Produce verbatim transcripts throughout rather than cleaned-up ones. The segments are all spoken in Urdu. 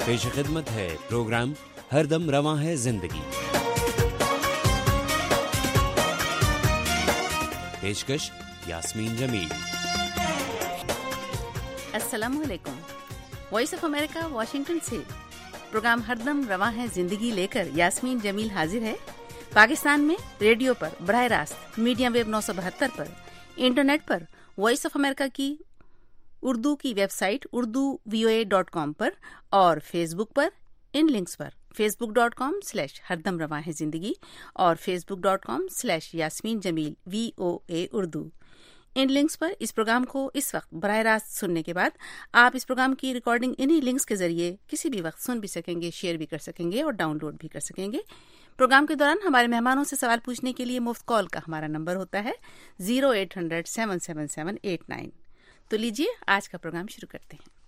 پیش خدمت ہے پروگرام ہر دم رواں ہے زندگی. پیشکش یاسمین جمیل. السلام علیکم. وائس آف امریکہ واشنگٹن سے پروگرام ہر دم رواں ہے زندگی لے کر یاسمین جمیل حاضر ہے. پاکستان میں ریڈیو پر براہ راست میڈیم ویو نو سو بہتر پر، انٹرنیٹ پر وائس آف امریکہ کی اردو کی website Urdu V O A dot com پر اور فیس بک پر ان لنکس پر فیس بک ڈاٹ کام سلیش ہر دم رواں ہے زندگی اور face book dot com slash Yasmeen Jamil V O A Urdu. ان لنکس پر اس پروگرام کو اس وقت براہ راست سننے کے بعد آپ اس پروگرام کی ریکارڈنگ انہی لنکس کے ذریعے کسی بھی وقت سن بھی سکیں گے، شیئر بھی کر سکیں گے اور ڈاؤن لوڈ بھی کر سکیں گے. پروگرام کے دوران ہمارے مہمانوں سے سوال پوچھنے کے لیے مفت کال کا ہمارا نمبر ہوتا ہے zero eight hundred seven seven seven eight nine. تو لیجیے آج کا پروگرام شروع کرتے ہیں.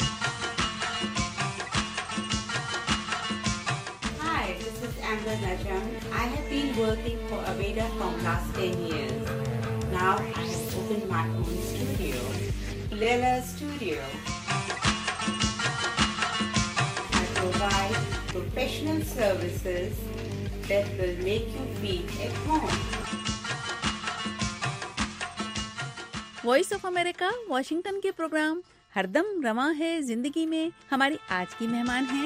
Hi, this is Amber Najam. I have been working for Aveda from last ten years. Now I have opened my own studio, Leila Studio. I provide professional services that will make you feel at home. Voice of America Washington کے پروگرام ہر دم رواں ہے زندگی میں ہماری آج کی مہمان ہیں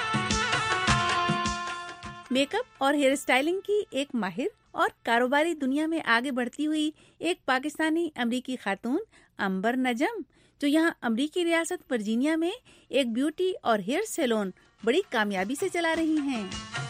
میک اپ اور ہیئر اسٹائلنگ کی ایک ماہر اور کاروباری دنیا میں آگے بڑھتی ہوئی ایک پاکستانی امریکی خاتون امبر نجم، جو یہاں امریکی ریاست ورجینیا میں ایک بیوٹی اور ہیئر سیلون بڑی کامیابی سے چلا رہی ہیں.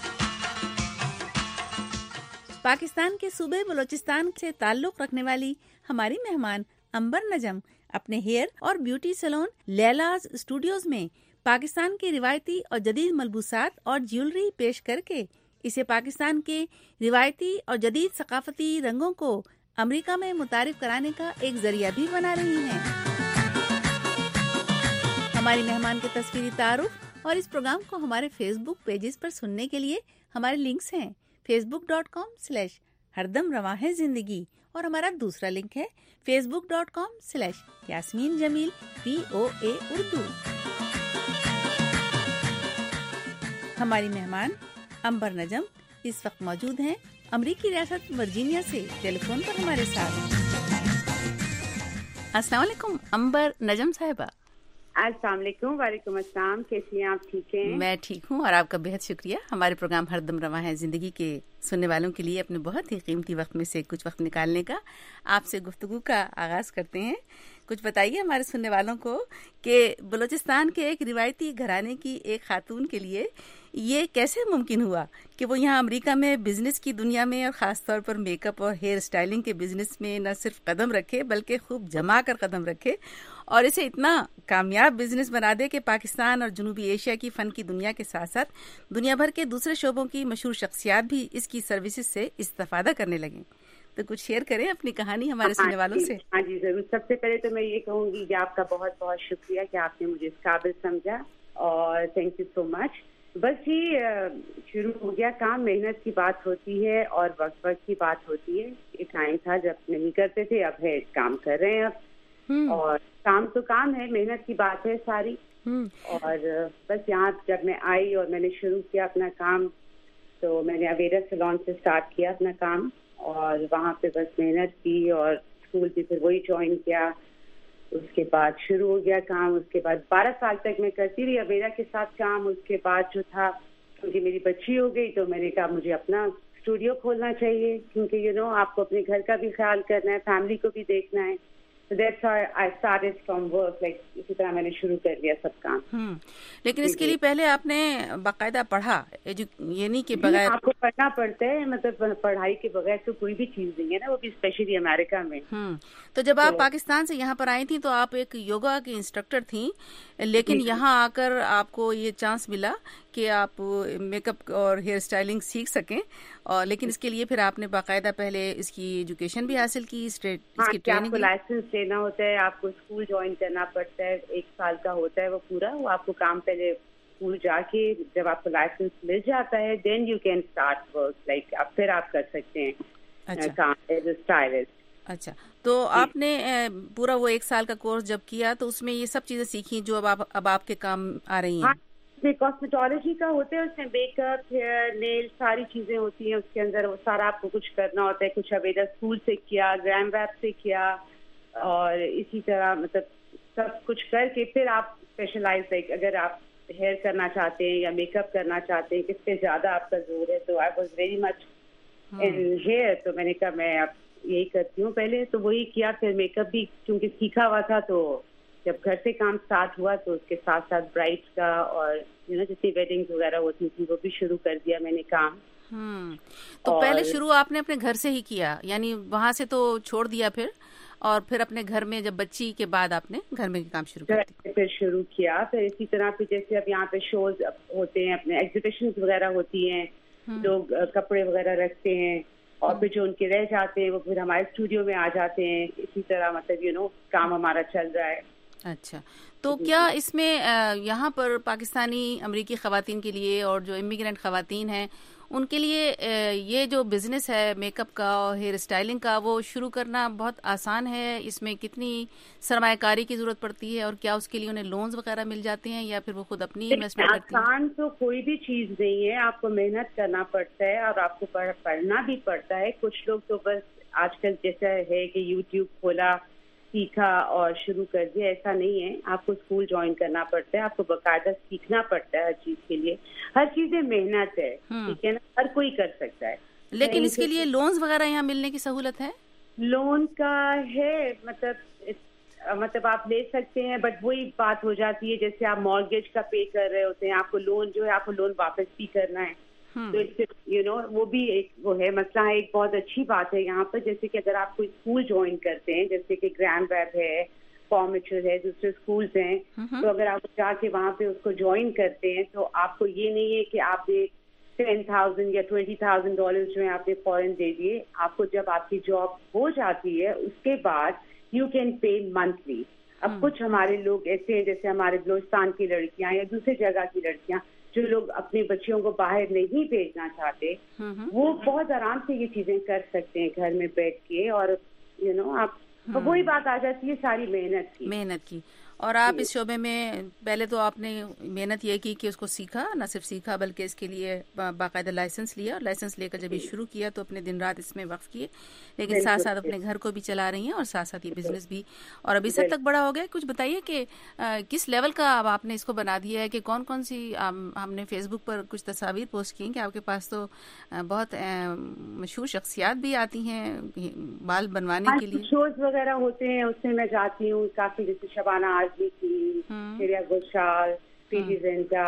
پاکستان کے صوبے بلوچستان سے تعلق رکھنے والی ہماری مہمان امبر نجم اپنے ہیئر اور بیوٹی سیلون لیلاز اسٹوڈیوز میں پاکستان کی روایتی اور جدید ملبوسات اور جیولری پیش کر کے اسے پاکستان کے روایتی اور جدید ثقافتی رنگوں کو امریکہ میں متعارف کرانے کا ایک ذریعہ بھی بنا رہی ہیں. ہماری مہمان کے تصویری تعارف اور اس پروگرام کو ہمارے فیس بک پیجز پر سننے کے لیے ہمارے لنکس ہیں فیس بک ڈاٹ کام سلیش ہر دم رواں ہے زندگی اور ہمارا دوسرا لنک ہے face book dot com slash Yasmeen Jamil P O A Urdu. ہماری مہمان امبر نجم اس وقت موجود ہیں امریکی ریاست ورجینیا سے ٹیلی فون پر ہمارے ساتھ. السلام علیکم امبر نجم صاحبہ. السلام علیکم. وعلیکم السلام. کیسی ہیں آپ؟ ٹھیک ہیں؟ میں ٹھیک ہوں اور آپ کا بہت شکریہ ہمارے پروگرام ہر دم رواں ہے زندگی کے سننے والوں کے لیے اپنے بہت ہی قیمتی وقت میں سے کچھ وقت نکالنے کا. آپ سے گفتگو کا آغاز کرتے ہیں. کچھ بتائیے ہمارے سننے والوں کو کہ بلوچستان کے ایک روایتی گھرانے کی ایک خاتون کے لیے یہ کیسے ممکن ہوا کہ وہ یہاں امریکہ میں بزنس کی دنیا میں اور خاص طور پر میک اپ اور ہیئر اسٹائلنگ کے بزنس میں نہ صرف قدم رکھے بلکہ خوب جما کر قدم رکھے اور اسے اتنا کامیاب بزنس بنا دے کہ پاکستان اور جنوبی ایشیا کی فن کی دنیا کے ساتھ ساتھ دنیا بھر کے دوسرے شعبوں کی مشہور شخصیات بھی اس کی سروسز سے استفادہ کرنے لگیں. تو کچھ شیئر کریں اپنی کہانی ہمارے سننے والوں سے. ہاں جی ضرور. سب سے پہلے تو میں یہ کہوں گی کہ آپ کا بہت بہت شکریہ کہ آپ نے مجھے اس قابل سمجھا اور تھینک یو سو مچ. بس جی شروع ہو گیا کام. محنت کی بات ہوتی ہے اور وقت وقت کی بات ہوتی ہے. ایک ٹائم تھا جب نہیں کرتے تھے، اب ہے کام کر رہے ہیں اب. اور کام تو کام ہے، محنت کی بات ہے ساری. اور بس یہاں جب میں آئی اور میں نے شروع کیا اپنا کام تو میں نے اویدا سیلون سے اسٹارٹ کیا اپنا کام اور وہاں پہ بس محنت کی اور اسکول بھی پھر وہی جوائن کیا. اس کے بعد شروع ہو گیا کام. اس کے بعد بارہ سال تک میں کرتی رہی اویدا کے ساتھ کام. اس کے بعد جو تھا کیونکہ میری بچی ہو گئی تو میں نے کہا مجھے اپنا اسٹوڈیو کھولنا چاہیے کیونکہ یو نو آپ کو اپنے گھر کا بھی خیال کرنا ہے، فیملی کو بھی دیکھنا ہے. So that's how I started from work. Like اسی طرح میں نے شروع کر لیا سب کام. ہم لیکن اس کے لیے پہلے آپ نے باقاعدہ پڑھا، یہ نہیں کہ بغیر آپ کو پڑھنا پڑتا ہے. مطلب پڑھائی کے بغیر تو کوئی بھی چیز نہیں ہے نا، وہ بھی اسپیشلی امریکہ میں. ہم تو جب آپ پاکستان سے یہاں پر آئی تھیں تو آپ ایک یوگا کی انسٹرکٹر تھیں، لیکن یہاں آ کر آپ کو یہ چانس ملا کہ آپ میک اپ اور ہیئر اسٹائلنگ سیکھ سکیں. اور لیکن اس کے لیے پھر آپ نے باقاعدہ پہلے اس کی ایجوکیشن بھی حاصل کی، اس کی ٹریننگ. لائسنس لینا ہوتا ہے، آپ کو اسکول جوائن کرنا پڑتا ہے، ایک سال کا ہوتا ہے وہ پورا. وہ آپ کو کام پہلے اسکول جا کے جب آپ کو لائسنس مل جاتا ہے then you can start work. Like اب پھر آپ کر سکتے ہیں کام ایز اے اسٹائلسٹ. اچھا، تو آپ نے پورا وہ ایک سال کا کورس جب کیا تو اس میں یہ سب چیزیں سیکھی جو اب آپ اب آپ کے کام آ رہی ہیں؟ اس میں کاسمیٹولوجی کا ہوتا ہے, اس میں میک اپ, ہیئر, نیل, ساری چیزیں ہوتی ہیں اس کے اندر. وہ سارا آپ کو کچھ کرنا ہوتا ہے. کچھ ابیدا اسکول سے کیا, گرام ویب سے کیا, اور اسی طرح مطلب سب کچھ کر کے پھر آپ اسپیشلائز لائک اگر آپ ہیئر کرنا چاہتے ہیں یا میک اپ کرنا چاہتے ہیں, کس پہ زیادہ آپ کا زور ہے. تو I was very much in hair, تو میں نے کہا میں اب یہی کرتی ہوں. پہلے تو وہی کیا, پھر میک اپ بھی کیونکہ سیکھا ہوا تھا, تو جب گھر سے کام اسٹارٹ ہوا تو اس کے ساتھ ساتھ برائڈس کا اور یو نو جتنی ویڈنگز وغیرہ ہوتی تھی وہ بھی شروع کر دیا میں نے کام. ہوں تو پہلے شروع آپ نے اپنے گھر سے ہی کیا, یعنی وہاں سے تو چھوڑ دیا پھر, اور پھر اپنے گھر میں جب بچی کے بعد آپ نے گھر میں کام شروع کیا پھر شروع کیا. پھر اسی طرح پھر جیسے اب یہاں پہ شوز ہوتے ہیں, اپنے ایگزیبیشنز وغیرہ ہوتی ہیں, لوگ کپڑے وغیرہ رکھتے ہیں, اور پھر جو ان کے رہ جاتے ہیں وہ پھر ہمارے اسٹوڈیو میں آ جاتے ہیں. اسی طرح مطلب یو نو کام ہمارا چل رہا ہے. اچھا, تو کیا اس میں یہاں پر پاکستانی امریکی خواتین کے لیے اور جو امیگرینٹ خواتین ہیں ان کے لیے یہ جو بزنس ہے میک اپ کا اور ہیئر اسٹائلنگ کا, وہ شروع کرنا بہت آسان ہے؟ اس میں کتنی سرمایہ کاری کی ضرورت پڑتی ہے, اور کیا اس کے لیے انہیں لونز وغیرہ مل جاتے ہیں یا پھر وہ خود اپنی انویسٹمنٹ کرتی ہیں؟ آسان تو کوئی بھی چیز نہیں ہے, آپ کو محنت کرنا پڑتا ہے اور آپ کو پڑھنا بھی پڑتا ہے. کچھ لوگ تو بس آج کل جیسا ہے کہ یوٹیوب کھولا, سیکھا اور شروع کر دیا, ایسا نہیں ہے. آپ کو اسکول جوائن کرنا پڑتا ہے, آپ کو باقاعدہ سیکھنا پڑتا ہے ہر چیز کے لیے. ہر چیز محنت ہے, ٹھیک ہے نا, ہر کوئی کر سکتا ہے. لیکن اس کے لیے لونز وغیرہ یہاں ملنے کی سہولت ہے؟ لون کا ہے, مطلب مطلب آپ لے سکتے ہیں, بٹ وہی بات ہو جاتی ہے جیسے آپ مارگیج کا پے کر رہے ہوتے ہیں, آپ کو لون جو ہے آپ کو لون واپس بھی کرنا ہے. تو یو نو وہ بھی ایک وہ ہے مسئلہ ہے. ایک بہت اچھی بات ہے یہاں پر, جیسے کہ اگر آپ کوئی اسکول جوائن کرتے ہیں, جیسے کہ گرام ویب ہے, فارمیچر ہے, دوسرے اسکولس ہیں, تو اگر آپ جا کے وہاں پہ اس کو جوائن کرتے ہیں تو آپ کو یہ نہیں ہے کہ آپ نے ٹین تھاؤزینڈ یا ٹوینٹی تھاؤزینڈ ڈالر جو ہے آپ نے فورن دے دیے. آپ کو جب آپ کی جاب ہو جاتی ہے اس کے بعد یو کین پے منتھلی. اب کچھ ہمارے لوگ ایسے ہیں جیسے ہمارے بلوچستان کی لڑکیاں یا دوسری جگہ کی لڑکیاں جو لوگ اپنے بچیوں کو باہر نہیں بھیجنا چاہتے, وہ بہت آرام سے یہ چیزیں کر سکتے ہیں گھر میں بیٹھ کے. اور یو نو آپ وہی بات آ جاتی ہے ساری محنت کی محنت کی اور آپ اس شعبے میں پہلے تو آپ نے محنت یہ کی کہ اس کو سیکھا, نہ صرف سیکھا بلکہ اس کے لیے باقاعدہ لائسنس لیا, اور لائسنس لے کر جب یہ شروع کیا تو اپنے دن رات اس میں وقف کیے, لیکن ساتھ ساتھ اپنے گھر کو بھی چلا رہی ہیں اور ساتھ ساتھ یہ بزنس بھی, اور ابھی سب تک بڑا ہو گیا. کچھ بتائیے کہ کس لیول کا اب آپ نے اس کو بنا دیا ہے, کہ کون کون سی ہم نے فیس بک پر کچھ تصاویر پوسٹ کی کہ آپ کے پاس تو بہت مشہور شخصیات بھی آتی ہیں بال بنوانے کے لیے. شوز وغیرہ ہوتے ہیں اس میں میں جاتی ہوں کافی, جیسے شبانہ آزمی کی, شریعہ گلشال, پی جی زینٹا,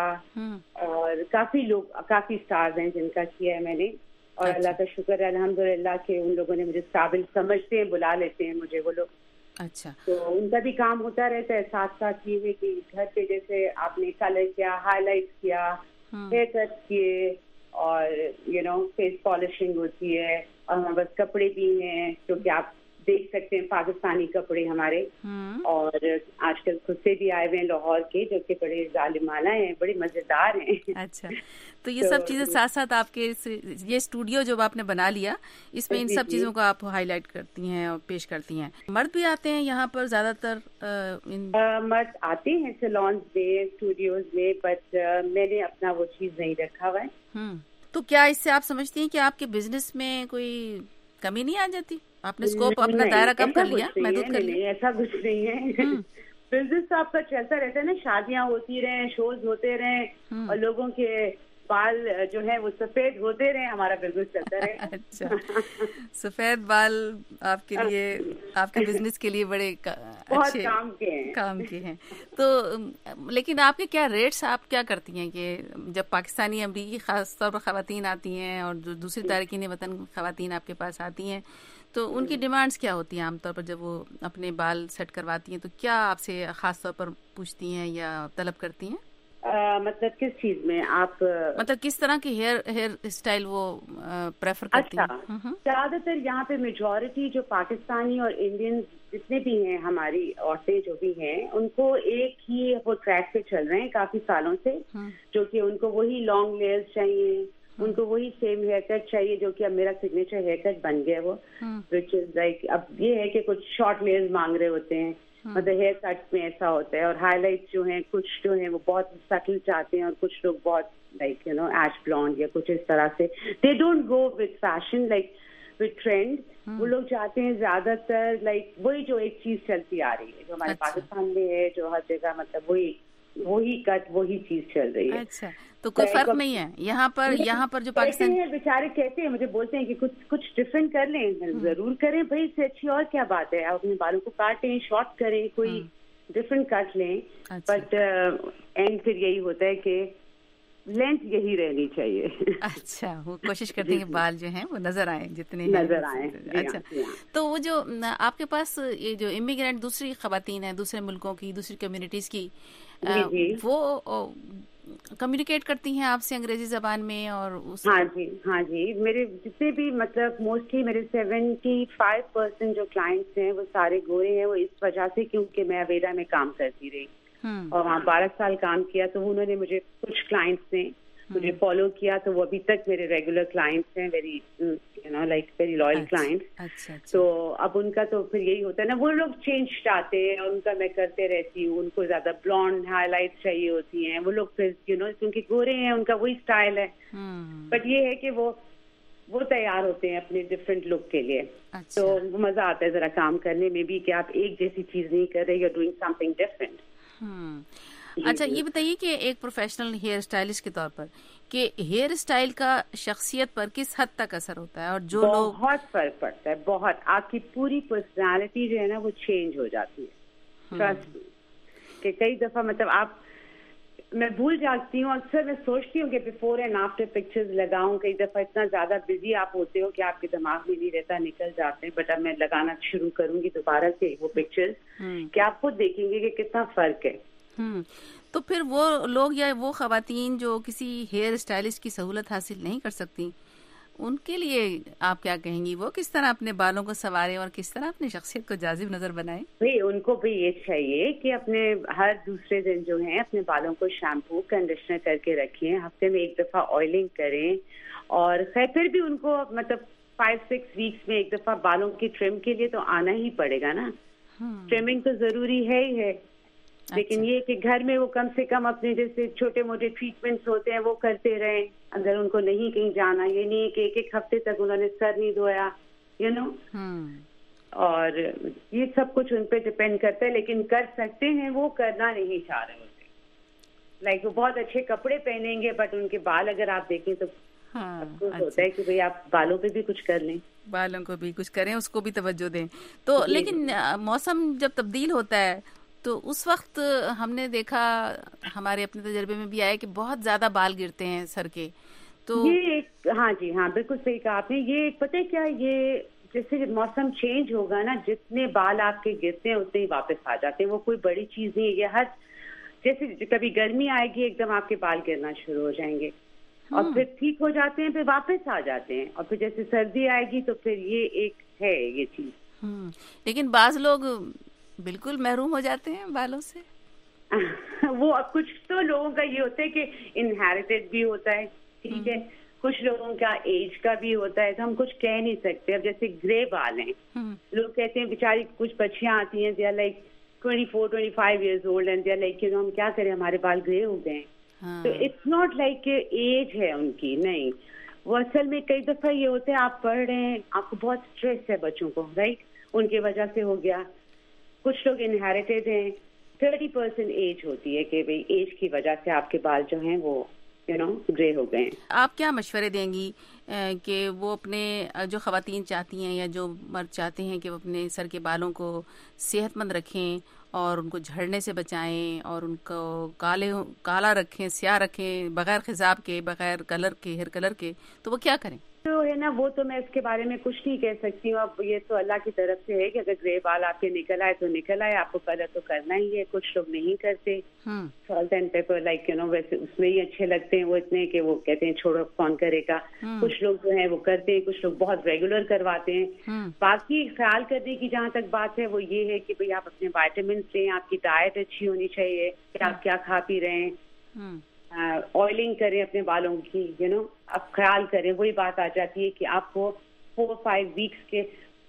اور کافی لوگ کافی اسٹارز ہیں جن کا کیا ہے میں نے. اور اللہ کا شکر ہے الحمدللہ کہ ان لوگوں نے مجھے قابل سمجھتے ہیں, بلا لیتے ہیں مجھے وہ لوگ. اچھا, تو ان کا بھی کام ہوتا رہتا ہے. ساتھ ساتھ یہ ہے کہ گھر پہ جیسے آپ نے کلر کیا, ہائی لائٹ کیا, ہیئر کٹ کیے, اور یو نو فیس پالشنگ ہوتی ہے. اور ہمارے پاس کپڑے بھی ہیں جو کہ آپ دیکھ سکتے ہیں, پاکستانی کپڑے ہمارے, اور آج کل خود سے بھی آئے ہوئے ہیں لاہور کے جو کہ بڑے ظالمانہ ہیں, بڑے مزیدار ہیں. اچھا, تو یہ سب چیزیں ساتھ ساتھ آپ کے یہ اسٹوڈیو جو آپ نے بنا لیا, اس میں ان سب چیزوں کو آپ ہائی لائٹ کرتی ہیں اور پیش کرتی ہیں. مرد بھی آتے ہیں یہاں پر زیادہ تر؟ مرد آتے ہیں سیلونز میں, اسٹوڈیوز میں, بٹ میں نے اپنا وہ چیز نہیں رکھا ہوا ہے. تو کیا اس سے آپ سمجھتی ہیں کہ آپ کے بزنس میں کوئی کمی نہیں آ جاتی؟ آپ نے اسکوپ اپنا دائرہ کم کر لیا, محدود کر لیا؟ ایسا کچھ نہیں ہے. بزنس آپ کا چلتا رہتا ہے نا, شادیاں ہوتی رہیں, شوز ہوتے رہیں, اور لوگوں کے بال جو ہے وہ سفید ہوتے رہے, ہمارا بزنس چلتا رہے. اچھا, سفید بال آپ کے لیے, آپ کے بزنس کے لیے بڑے بہت کام کے ہیں کام کے ہیں. تو لیکن آپ کے کیا ریٹس آپ کیا کرتی ہیں کہ جب پاکستانی امریکی خاص طور پر خواتین آتی ہیں اور جو دوسری تارکین وطن خواتین آپ کے پاس آتی ہیں, تو ان کی ڈیمانڈس کیا ہوتی ہیں عام طور پر جب وہ اپنے بال سیٹ کرواتی ہیں؟ تو کیا آپ سے خاص طور پر پوچھتی ہیں یا طلب کرتی ہیں؟ آ, مطلب کس چیز میں آپ مطلب کس طرح کی ہیئر ہیئر اسٹائل وہ پریفر کرتی ہیں؟ اچھا, زیادہ تر یہاں پہ میجورٹی جو پاکستانی اور انڈین جتنے بھی ہیں, ہماری عورتیں جو بھی ہیں, ان کو ایک ہی وہ ٹریک پہ چل رہے ہیں کافی سالوں سے, جو کہ ان کو وہی لانگ لیئرز چاہیے, ان کو وہی سیم ہیئر کٹ چاہیے, جو کہ اب میرا سگنیچر ہیئر کٹ بن گیا وہ, وچ از لائک اب یہ ہے کہ کچھ شارٹ لیئرز مانگ رہے ہوتے ہیں, مطلب ہیئر کٹ میں ایسا ہوتا ہے. اور ہائی لائٹ جو ہیں کچھ جو ہیں وہ بہت سٹل چاہتے ہیں اور کچھ لوگ بہت لائک یو نو ایش بلانڈ یا کچھ اس طرح سے. They don't go with fashion like with trend. وہ لوگ چاہتے ہیں زیادہ تر لائک وہی جو ایک چیز چلتی آ رہی ہے جو ہمارے پاکستان میں ہے, جو ہر جگہ مطلب وہی وہی کٹ وہی چیز چل رہی ہے. اچھا, تو کوئی فرق نہیں ہے یہاں پر. یہاں پر جو پاکستان بیچارے کہتے ہیں, مجھے بولتے ہیں کہ کچھ کچھ ڈفرینٹ کر لیں. ضرور کریں بھائی, اس سے اچھی اور کیا بات ہے. آپ اپنے بالوں کو کاٹیں, شارٹ کریں, کوئی ڈفرینٹ کٹ لیں. بٹ اینڈ پھر یہی ہوتا ہے کہ لینتھ یہی رہنی چاہیے. اچھا, وہ کوشش کرتے ہیں کہ بال جو ہیں وہ نظر آئیں, جتنے نظر آئیں. اچھا, تو وہ جو آپ کے پاس یہ جو امیگرینٹ دوسری خواتین ہیں, دوسرے ملکوں کی, دوسری کمیونٹیز کی, وہ کمیونیکیٹ کرتی ہیں آپ سے انگریزی زبان میں؟ اور ہاں جی ہاں جی میرے جتنے بھی مطلب موسٹلی میرے سیونٹی فائیو پرسینٹ جو کلائنٹس ہیں وہ سارے گورے ہیں. وہ اس وجہ سے کیونکہ میں اویرا میں کام کرتی رہی اور وہاں بارہ سال کام کیا, تو انہوں نے مجھے کچھ کلائنٹس نے مجھے فالو کیا, تو وہ ابھی تک میرے ریگولر کلائنٹس ہیں, very you know like very loyal clients. تو اب ان کا تو پھر یہی ہوتا ہے نا, وہ لوگ چینج چاہتے ہیں اور ان کا میں کرتے رہتی ہوں. ان کو زیادہ بلانڈ ہائی لائٹ چاہیے ہوتی ہیں. وہ لوگ پھر یو نو کیونکہ گورے ہیں, ان کا وہی اسٹائل ہے. بٹ یہ ہے کہ وہ وہ تیار ہوتے ہیں اپنے ڈفرینٹ لک کے لیے. تو مزہ آتا ہے ذرا کام کرنے میں بھی کہ آپ ایک جیسی چیز نہیں کر رہے, you are doing something different. اچھا, یہ بتائیے کہ ایک پروفیشنل ہیئر اسٹائلسٹ کے طور پر کہ ہیئر اسٹائل کا شخصیت پر کس حد تک اثر ہوتا ہے؟ اور جو لوگ بہت فرق پڑتا ہے, بہت. آپ کی پوری پرسنالٹی جو ہے نا وہ چینج ہو جاتی ہے. ٹرسٹ کہ کئی دفعہ مطلب آپ میں بھول جاتی ہوں, اکثر میں سوچتی ہوں کہ بیفور اینڈ آفٹر پکچرز لگاؤں. کئی دفعہ اتنا زیادہ بزی آپ ہوتے ہو کہ آپ کے دماغ میں نہیں رہتا, نکل جاتے ہیں. بٹ اب میں لگانا شروع کروں گی دوبارہ سے وہ پکچرز کہ آپ خود دیکھیں گے کہ کتنا فرق ہے. ہوں تو پھر وہ لوگ یا وہ خواتین جو کسی ہیئر اسٹائلسٹ کی سہولت حاصل نہیں کر سکتی, ان کے لیے آپ کیا کہیں گی؟ وہ کس طرح اپنے بالوں کو سنواریں اور کس طرح اپنی شخصیت کو جاذب نظر بنائیں؟ بھائی ان کو بھی یہ چاہیے کہ اپنے ہر دوسرے دن جو ہیں اپنے بالوں کو شیمپو کنڈیشنر کر کے رکھیں, ہفتے میں ایک دفعہ آئلنگ کریں. اور خیر پھر بھی ان کو مطلب فائیو سکس ویکس میں ایک دفعہ بالوں کی ٹرم کے لیے تو آنا ہی پڑے گا نا. ٹرمنگ تو ضروری ہے ہی ہے, لیکن یہ کہ گھر میں وہ کم سے کم اپنے جیسے چھوٹے موٹے ٹریٹمنٹس ہوتے ہیں وہ کرتے رہیں. اگر ان کو نہیں کہیں جانا, یہ نہیں کہ ایک ایک ہفتے تک انہوں نے سر نہیں دھویا, یو نو. اور یہ سب کچھ ان پہ ڈپینڈ کرتا ہے, لیکن کر سکتے ہیں. وہ کرنا نہیں چاہ رہے ہوتے, لائک وہ بہت اچھے کپڑے پہنیں گے بٹ ان کے بال اگر آپ دیکھیں تو افسوس ہوتا ہے کہ بھئی آپ بالوں پہ بھی کچھ کر لیں, بالوں کو بھی کچھ کریں, اس کو بھی توجہ دیں. تو لیکن موسم جب تبدیل ہوتا ہے تو اس وقت ہم نے دیکھا, ہمارے اپنے تجربے میں بھی آیا کہ بہت زیادہ بال گرتے ہیں سر کے. تو یہ ایک ہاں جی ہاں بالکل صحیح کہا آپ نے. یہ پتہ ہے کیا, یہ جیسے موسم چینج ہوگا نا, جتنے بال آپ کے گرتے ہیں اتنے ہی واپس آ جاتے ہیں. وہ کوئی بڑی چیز نہیں ہے. یہ ہر جیسے کبھی گرمی آئے گی ایک دم آپ کے بال گرنا شروع ہو جائیں گے اور پھر ٹھیک ہو جاتے ہیں, پھر واپس آ جاتے ہیں. اور پھر جیسے سردی آئے گی تو پھر یہ ایک ہے یہ چیز. لیکن بعض لوگ بالکل محروم ہو جاتے ہیں بالوں سے. وہ کچھ تو لوگوں کا یہ ہوتا ہے کہ انہیریٹڈ بھی ہوتا ہے, ٹھیک ہے. کچھ لوگوں کا ایج کا بھی ہوتا ہے, تو ہم کچھ کہہ نہیں سکتے. اب جیسے گرے بال ہیں, لوگ کہتے ہیں بیچاری کچھ بچیاں آتی ہیں they are like twenty four twenty five years old and they are like ہم کیا کریں, ہمارے بال گرے ہو گئے ہیں. تو اٹس ناٹ لائک کہ ایج ہے ان کی, نہیں. وہ اصل میں کئی دفعہ یہ ہوتا ہے آپ پڑھ رہے ہیں, آپ کو بہت اسٹریس ہے بچوں کو, رائٹ, ان کی وجہ سے ہو گیا. کچھ لوگ انہیریٹڈ ہیں, تھرٹی پرسینٹ ایج ہوتی ہے کہ بھئی ایج کی وجہ سے آپ کے بال جو ہیں وہ یو نو گرے ہو گئے ہیں. آپ کیا مشورے دیں گی کہ وہ اپنے جو خواتین چاہتی ہیں یا جو مرد چاہتے ہیں کہ وہ اپنے سر کے بالوں کو صحت مند رکھیں اور ان کو جھڑنے سے بچائیں اور ان کو کالے کالا رکھیں, سیاہ رکھیں, بغیر خضاب کے, بغیر کلر کے, ہیئر کلر کے, تو وہ کیا کریں؟ جو ہے نا وہ تو میں اس کے بارے میں کچھ نہیں کہہ سکتی ہوں. اب یہ تو اللہ کی طرف سے ہے کہ اگر گرے بال آپ کے نکل آئے تو نکل آئے, آپ کو کلر تو کرنا ہی ہے. کچھ لوگ نہیں کرتے, salt and pepper like you know ویسے اس میں ہی اچھے لگتے ہیں وہ اتنے کہ وہ کہتے ہیں چھوڑو کون کرے گا. کچھ لوگ جو ہیں وہ کرتے ہیں, کچھ لوگ بہت ریگولر کرواتے ہیں. باقی خیال کرنے کی جہاں تک بات ہے وہ یہ ہے کہ بھئی آپ اپنے وائٹامنس لیں, آپ کی ڈائٹ اچھی ہونی چاہیے کہ آپ کیا کھا پی رہے ہیں, آئلنگ کریں اپنے بالوں کی, یو نو اب خیال کریں. وہی بات آ جاتی ہے کہ آپ کو فور فائیو ویکس کے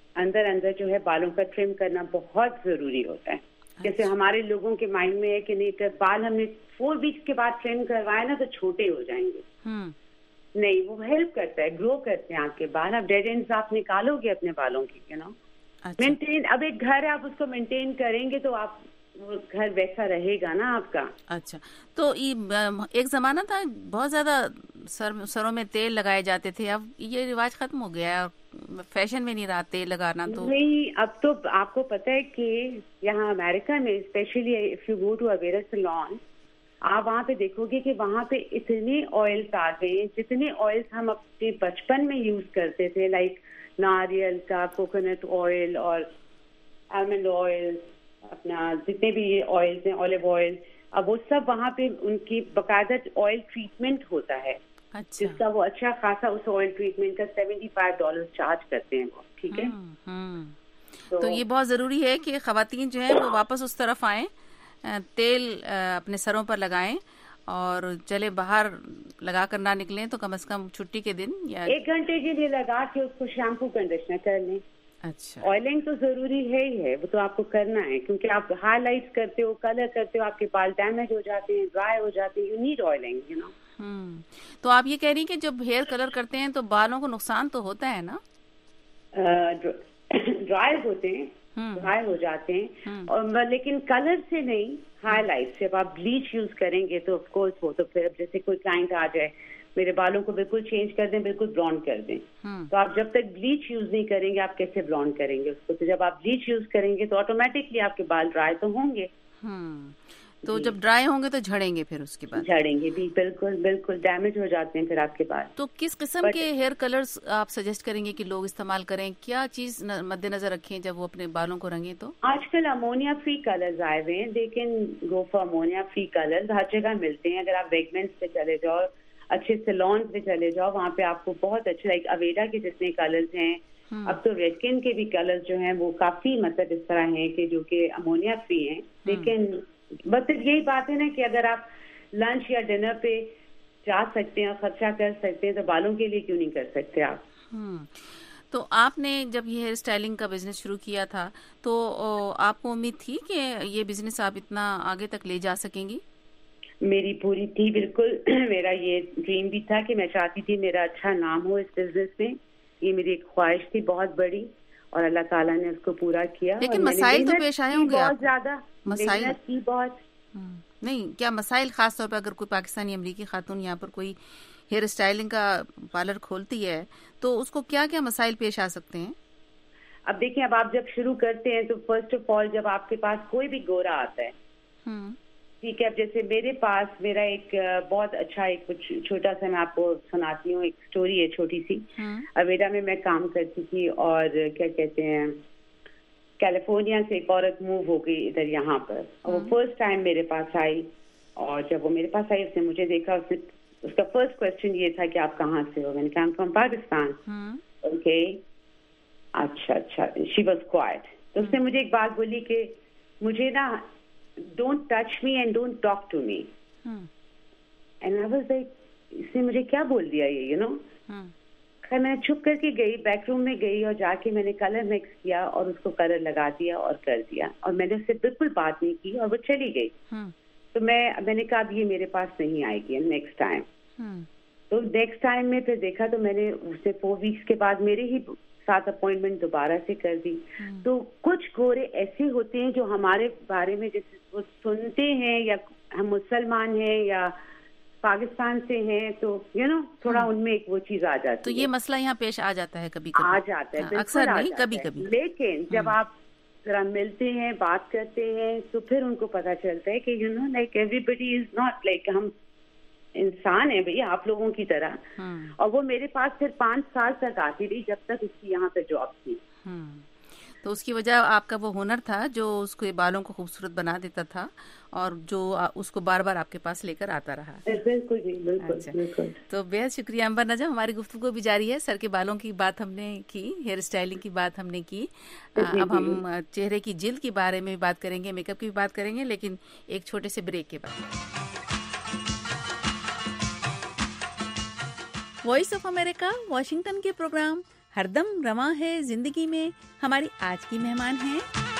اندر اندر جو ہے بالوں کا ٹرم کرنا بہت ضروری ہوتا ہے. جیسے ہمارے لوگوں کے مائنڈ میں ہے کہ نہیں بال ہم نے فور ویکس کے بعد ٹرم کروائے نا تو چھوٹے ہو جائیں گے. نہیں, وہ ہیلپ کرتا ہے, گرو کرتے ہیں آپ کے بال. آپ ڈیڈ اینڈز آپ نکالو گے اپنے بالوں کی, یو نو مینٹین. اب ایک گھر ہے, آپ اس کو مینٹین کریں گے تو آپ وہ گھر ویسا رہے گا نا آپ کا. اچھا, تو ایک زمانہ تھا بہت زیادہ سر سروں میں تیل لگائے جاتے تھے, اب یہ رواج ختم ہو گیا ہے, فیشن میں نہیں رہا تیل لگانا. تو نہیں, اب تو آپ کو پتہ ہے کہ یہاں امریکہ میں especially if you go to Aveda salon, آپ وہاں پہ دیکھو گے کہ وہاں پہ اتنے آئلس آ گئے ہیں, جتنے آئلس ہم اپنے بچپن میں یوز کرتے تھے, لائک ناریل کا, کوکونٹ آئل اور آلمنڈ آئل, اپنا جتنے بھی یہ آئلس ہیں, آلیو آئل, اب وہ سب وہاں پہ ان کی باقاعدہ آئل ٹریٹمنٹ ہوتا ہے. اچھا, جس کا وہ اچھا خاصا اس آئل ٹریٹمنٹ کا سیونٹی فائیو ڈالر چارج کرتے ہیں وہ. ٹھیک ہے, تو یہ بہت ضروری ہے کہ خواتین جو ہیں وہ واپس اس طرف آئیں, تیل اپنے سروں پر لگائیں, اور چلے باہر لگا کر نہ نکلیں تو کم از کم چھٹی کے دن یا ایک گھنٹے کے لیے لگا کے اس کو شیمپو کنڈیشنر کر لیں. اچھا, آئلنگ تو ضروری ہے ہی ہے, وہ تو آپ کو کرنا ہے, کیونکہ آپ ہائی لائٹ کرتے ہو, کلر کرتے ہو, آپ کے بال ڈیمیج ہو جاتے ہیں, ڈرائی ہو جاتے ہیں, you need oiling, you know. ہوں, تو آپ یہ کہہ رہی ہیں کہ جب ہیئر کلر کرتے ہیں تو بالوں کو نقصان تو ہوتا ہے نا؟ ڈرائی ہوتے ہیں, ڈرائی ہو جاتے ہیں, اور لیکن کلر سے نہیں, ہائی لائٹ سے. آپ بلیچ یوز کریں گے تو آف کورس وہ تو پھر جیسے کوئی کلائنٹ آ جائے میرے بالوں کو بالکل چینج کر دیں, بالکل برانڈ کر دیں, تو آپ جب تک بلیچ یوز نہیں کریں گے آپ کیسے برانڈ کریں گے اس کو؟ تو جب آپ بلیچ یوز کریں گے تو آٹومیٹکلی آپ کے بال ڈرائی تو ہوں گے. تو جب ڈرائی ہوں گے تو جھڑیں گے, پھر اس کے بعد جھڑیں گے بھی, بالکل بالکل ڈیمیج ہو جاتے ہیں پھر آپ کے بال. تو کس قسم کے ہیئر کلرز آپ سجیسٹ کریں گے کہ لوگ استعمال کریں؟ کیا چیز مد نظر رکھیں جب وہ اپنے بالوں کو رنگیں؟ تو آج کل امونیا فری کلرز آئے ہوئے ہیں, لیکن go for ammonia free colours ہر جگہ ملتے ہیں. اگر آپ ویگمنٹس پہ چلے جاؤ, اچھے سیلون پہ چلے جاؤ, وہاں پہ آپ کو بہت اچھے لائک اویڈا کے جتنے کلرز ہیں, اب تو ریڈکن کے بھی کلرز جو ہیں وہ کافی مطلب اس طرح ہیں کہ جو کہ امونیا فری ہیں. لیکن بس یہی بات ہے نا کہ اگر آپ لنچ یا ڈنر پہ جا سکتے ہیں اور خرچہ کر سکتے ہیں تو بالوں کے لیے کیوں نہیں کر سکتے آپ؟ تو آپ نے جب یہ ہیئر اسٹائلنگ کا بزنس شروع کیا تھا تو آپ کو امید تھی کہ یہ بزنس آپ اتنا آگے تک لے جا سکیں گی؟ میری پوری تھی, بالکل. میرا یہ ڈریم بھی تھا کہ میں چاہتی تھی میرا اچھا نام ہو اس بزنس میں. یہ میری ایک خواہش تھی بہت بڑی, اور اللہ تعالیٰ نے اس کو پورا کیا. لیکن مسائل تو پیش آئے ہوں گے بہت زیادہ, مسائل کی بہت نہیں, کیا مسائل خاص طور پہ اگر کوئی پاکستانی امریکی خاتون یہاں پر کوئی ہیئر اسٹائلنگ کا پارلر کھولتی ہے تو اس کو کیا کیا مسائل پیش آ سکتے ہیں؟ اب دیکھیں, اب آپ جب شروع کرتے ہیں تو فرسٹ آف آل جب آپ کے پاس کوئی بھی گورا آتا ہے, ٹھیک ہے, اب جیسے میرے پاس میرا ایک بہت اچھا ایک کچھ چھوٹا سا میں آپ کو سناتی ہوں, ایک اسٹوری ہے چھوٹی سی. اویڈا میں میں کام کرتی تھی, اور کیا کہتے ہیں کیلیفورنیا سے ایک عورت موو ہو گئی ادھر یہاں پر, اور وہ فرسٹ ٹائم میرے پاس آئی, اور جب وہ میرے پاس آئی اس نے مجھے دیکھا, اس نے اس کا فرسٹ کوشچن یہ تھا کہ آپ کہاں سے ہو؟ میں نے کہا فرام پاکستان. اوکے, اچھا اچھا. She was quiet. تو اس نے مجھے ایک بات بولی کہ مجھے نا don't touch me and don't talk to me. And I was like, اس نے مجھے کیا بول دیا یہ, یو نو. خیر میں چھپ کر کے گئی, بیک روم میں گئی, اور جا کے میں نے کلر مکس کیا اور اس کو کلر لگا دیا اور کر دیا, اور میں نے اس سے بالکل بات نہیں کی, اور وہ چلی گئی. تو میں میں نے کہا اب یہ میرے پاس نہیں آئے گی نیکسٹ ٹائم. تو نیکسٹ ٹائم میں پھر دیکھا تو میں نے اسے فور ویکس کے بعد میرے ہی ساتھ اپوائنٹمنٹ دوبارہ سے کر دی. تو کچھ گورے ایسے ہوتے ہیں جو ہمارے بارے میں جیسے وہ سنتے ہیں, یا ہم مسلمان ہیں یا پاکستان سے ہیں, تو یو نو تھوڑا ان میں ایک وہ چیز آ جاتی ہے. تو یہ مسئلہ یہاں پیش آ جاتا ہے کبھی کبھی, آ جاتا ہے, اکثر نہیں کبھی کبھی. لیکن جب آپ ذرا ملتے ہیں, بات کرتے ہیں, تو پھر ان کو پتا چلتا ہے کہ you know like everybody is not like, ہم انسان ہیں بھئی آپ لوگوں کی طرح. اور وہ میرے پاس پھر پانچ سال تک آتی رہی جب تک اس کی یہاں پہ جاب تھی. تو اس کی وجہ آپ کا وہ ہنر تھا جو اس کے بالوں کو خوبصورت بنا دیتا تھا, اور جو اس کو بار بار آپ کے پاس لے کر آتا رہا. بالکل جی, بالکل بالکل. تو بہت شکریہ امبر نجم. ہماری گفتگو بھی جاری ہے, سر کے بالوں کی بات ہم نے کی, ہیئر اسٹائلنگ کی بات ہم نے کی, اب ہم چہرے کی جلد کے بارے میں بھی بات کریں گے, میک اپ کی بھی بات کریں گے, لیکن ایک چھوٹے سے بریک کے بعد. وائس آف امریکہ واشنگٹن کے پروگرام ہردم رواں ہے زندگی میں ہماری آج کی مہمان ہیں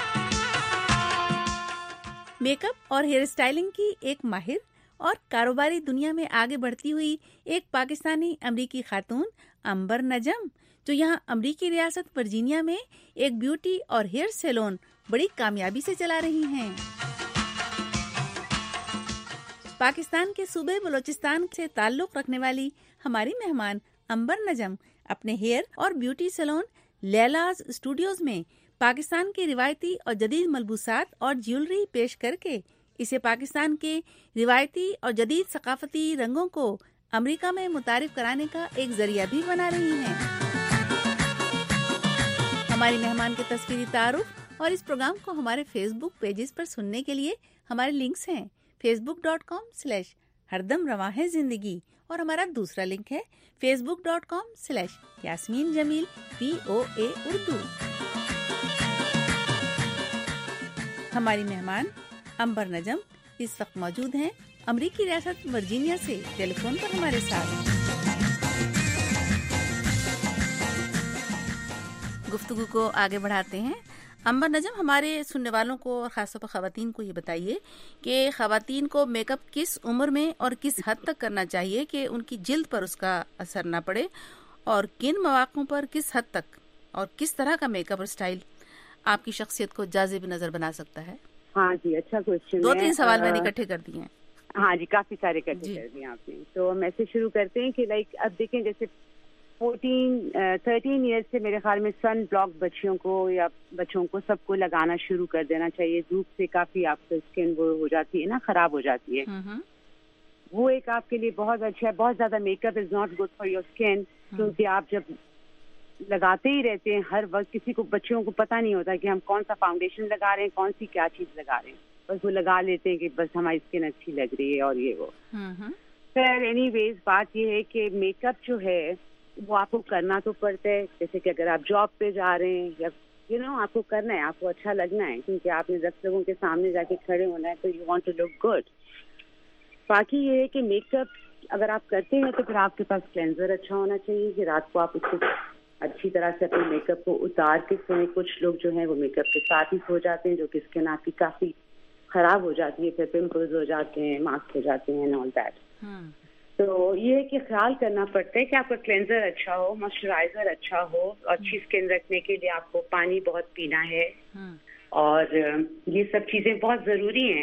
میک اپ اور ہیئر اسٹائلنگ کی ایک ماہر اور کاروباری دنیا میں آگے بڑھتی ہوئی ایک پاکستانی امریکی خاتون عنبر نجم، جو یہاں امریکی ریاست ورجینیا میں ایک بیوٹی اور ہیئر سیلون بڑی کامیابی سے چلا رہی ہیں۔ پاکستان کے صوبے بلوچستان سے تعلق رکھنے والی ہماری مہمان عنبر نجم اپنے ہیئر اور بیوٹی سیلون لیلاز اسٹوڈیوز میں پاکستان کے روایتی اور جدید ملبوسات اور جیولری پیش کر کے اسے پاکستان کے روایتی اور جدید ثقافتی رنگوں کو امریکہ میں متعارف کرانے کا ایک ذریعہ بھی بنا رہی ہیں۔ ہماری مہمان کے تصویری تعارف اور اس پروگرام کو ہمارے فیس بک پیجز پر سننے کے لیے ہمارے لنکس ہیں فیس بک ڈاٹ کام سلیش ہردم رواں ہے زندگی، اور ہمارا دوسرا لنک ہے face book dot com slash Yasmeen Jamil P O A Urdu. ہماری مہمان عنبر نجم اس وقت موجود ہیں امریکی ریاست ورجینیا سے ٹیلی فون پر ہمارے ساتھ۔ گفتگو کو آگے بڑھاتے ہیں۔ عنبر نجم، ہمارے سننے والوں کو اور خاص طور پر خواتین کو یہ بتائیے کہ خواتین کو میک اپ کس عمر میں اور کس حد تک کرنا چاہیے کہ ان کی جلد پر اس کا اثر نہ پڑے، اور کن مواقع پر کس حد تک اور کس طرح کا میک اپ اور اسٹائل آپ کی شخصیت کو جاذب نظر بنا سکتا ہے؟ ہاں جی، اچھا کوشچن، دو تین سوال میں نے اکٹھے کر دیے ہیں۔ ہاں جی، کافی سارے اکٹھے کر دیے آپ نے، تو میں سے شروع کرتے ہیں کہ لائک اب دیکھیں جیسے فورٹین تھرٹین ایئر سے میرے خیال میں سن بلاک بچیوں کو یا بچوں کو سب کو لگانا شروع کر دینا چاہیے۔ دھوپ سے کافی آپ کا اسکن وہ ہو جاتی ہے نا، خراب ہو جاتی ہے، وہ ایک آپ کے لیے بہت اچھا ہے۔ بہت زیادہ makeup is not good for your skin, کیونکہ آپ جب لگاتے ہی رہتے ہیں ہر وقت، کسی کو بچوں کو پتہ نہیں ہوتا کہ ہم کون سا فاؤنڈیشن لگا رہے ہیں، کون سی کیا چیز لگا رہے ہیں، بس وہ لگا لیتے ہیں کہ بس ہماری اسکن اچھی لگ رہی ہے اور یہ وہ۔ خیر اینی ویز بات یہ ہے کہ میک اپ جو ہے وہ آپ کو کرنا تو پڑتا ہے، جیسے کہ اگر آپ جاب پہ جا رہے ہیں یا یو نو آپ کو کرنا ہے، آپ کو اچھا لگنا ہے، کیونکہ آپ نے دس لوگوں کے سامنے جا کے کھڑے ہونا ہے، تو you want to look good. باقی یہ ہے کہ میک اپ اگر آپ کرتے ہیں تو پھر آپ کے پاس کلینزر اچھا ہونا چاہیے کہ رات کو آپ اس کو اچھی طرح سے اپنے میک اپ کو اتار کے سوئیں۔ کچھ لوگ جو ہیں وہ میک اپ کے ساتھ ہی سو جاتے ہیں، جو کہ اسکن آپ کی کافی خراب ہو جاتی ہے، پھر پمپلز ہو جاتے ہیں، ماسک ہو جاتے ہیں آل دیٹ۔ تو یہ ہے کہ خیال کرنا پڑتا ہے کہ آپ کا کلینزر اچھا ہو، موئسچرائزر اچھا ہو، اچھی اسکن رکھنے کے لیے آپ کو پانی بہت پینا ہے، اور یہ سب چیزیں بہت ضروری ہیں۔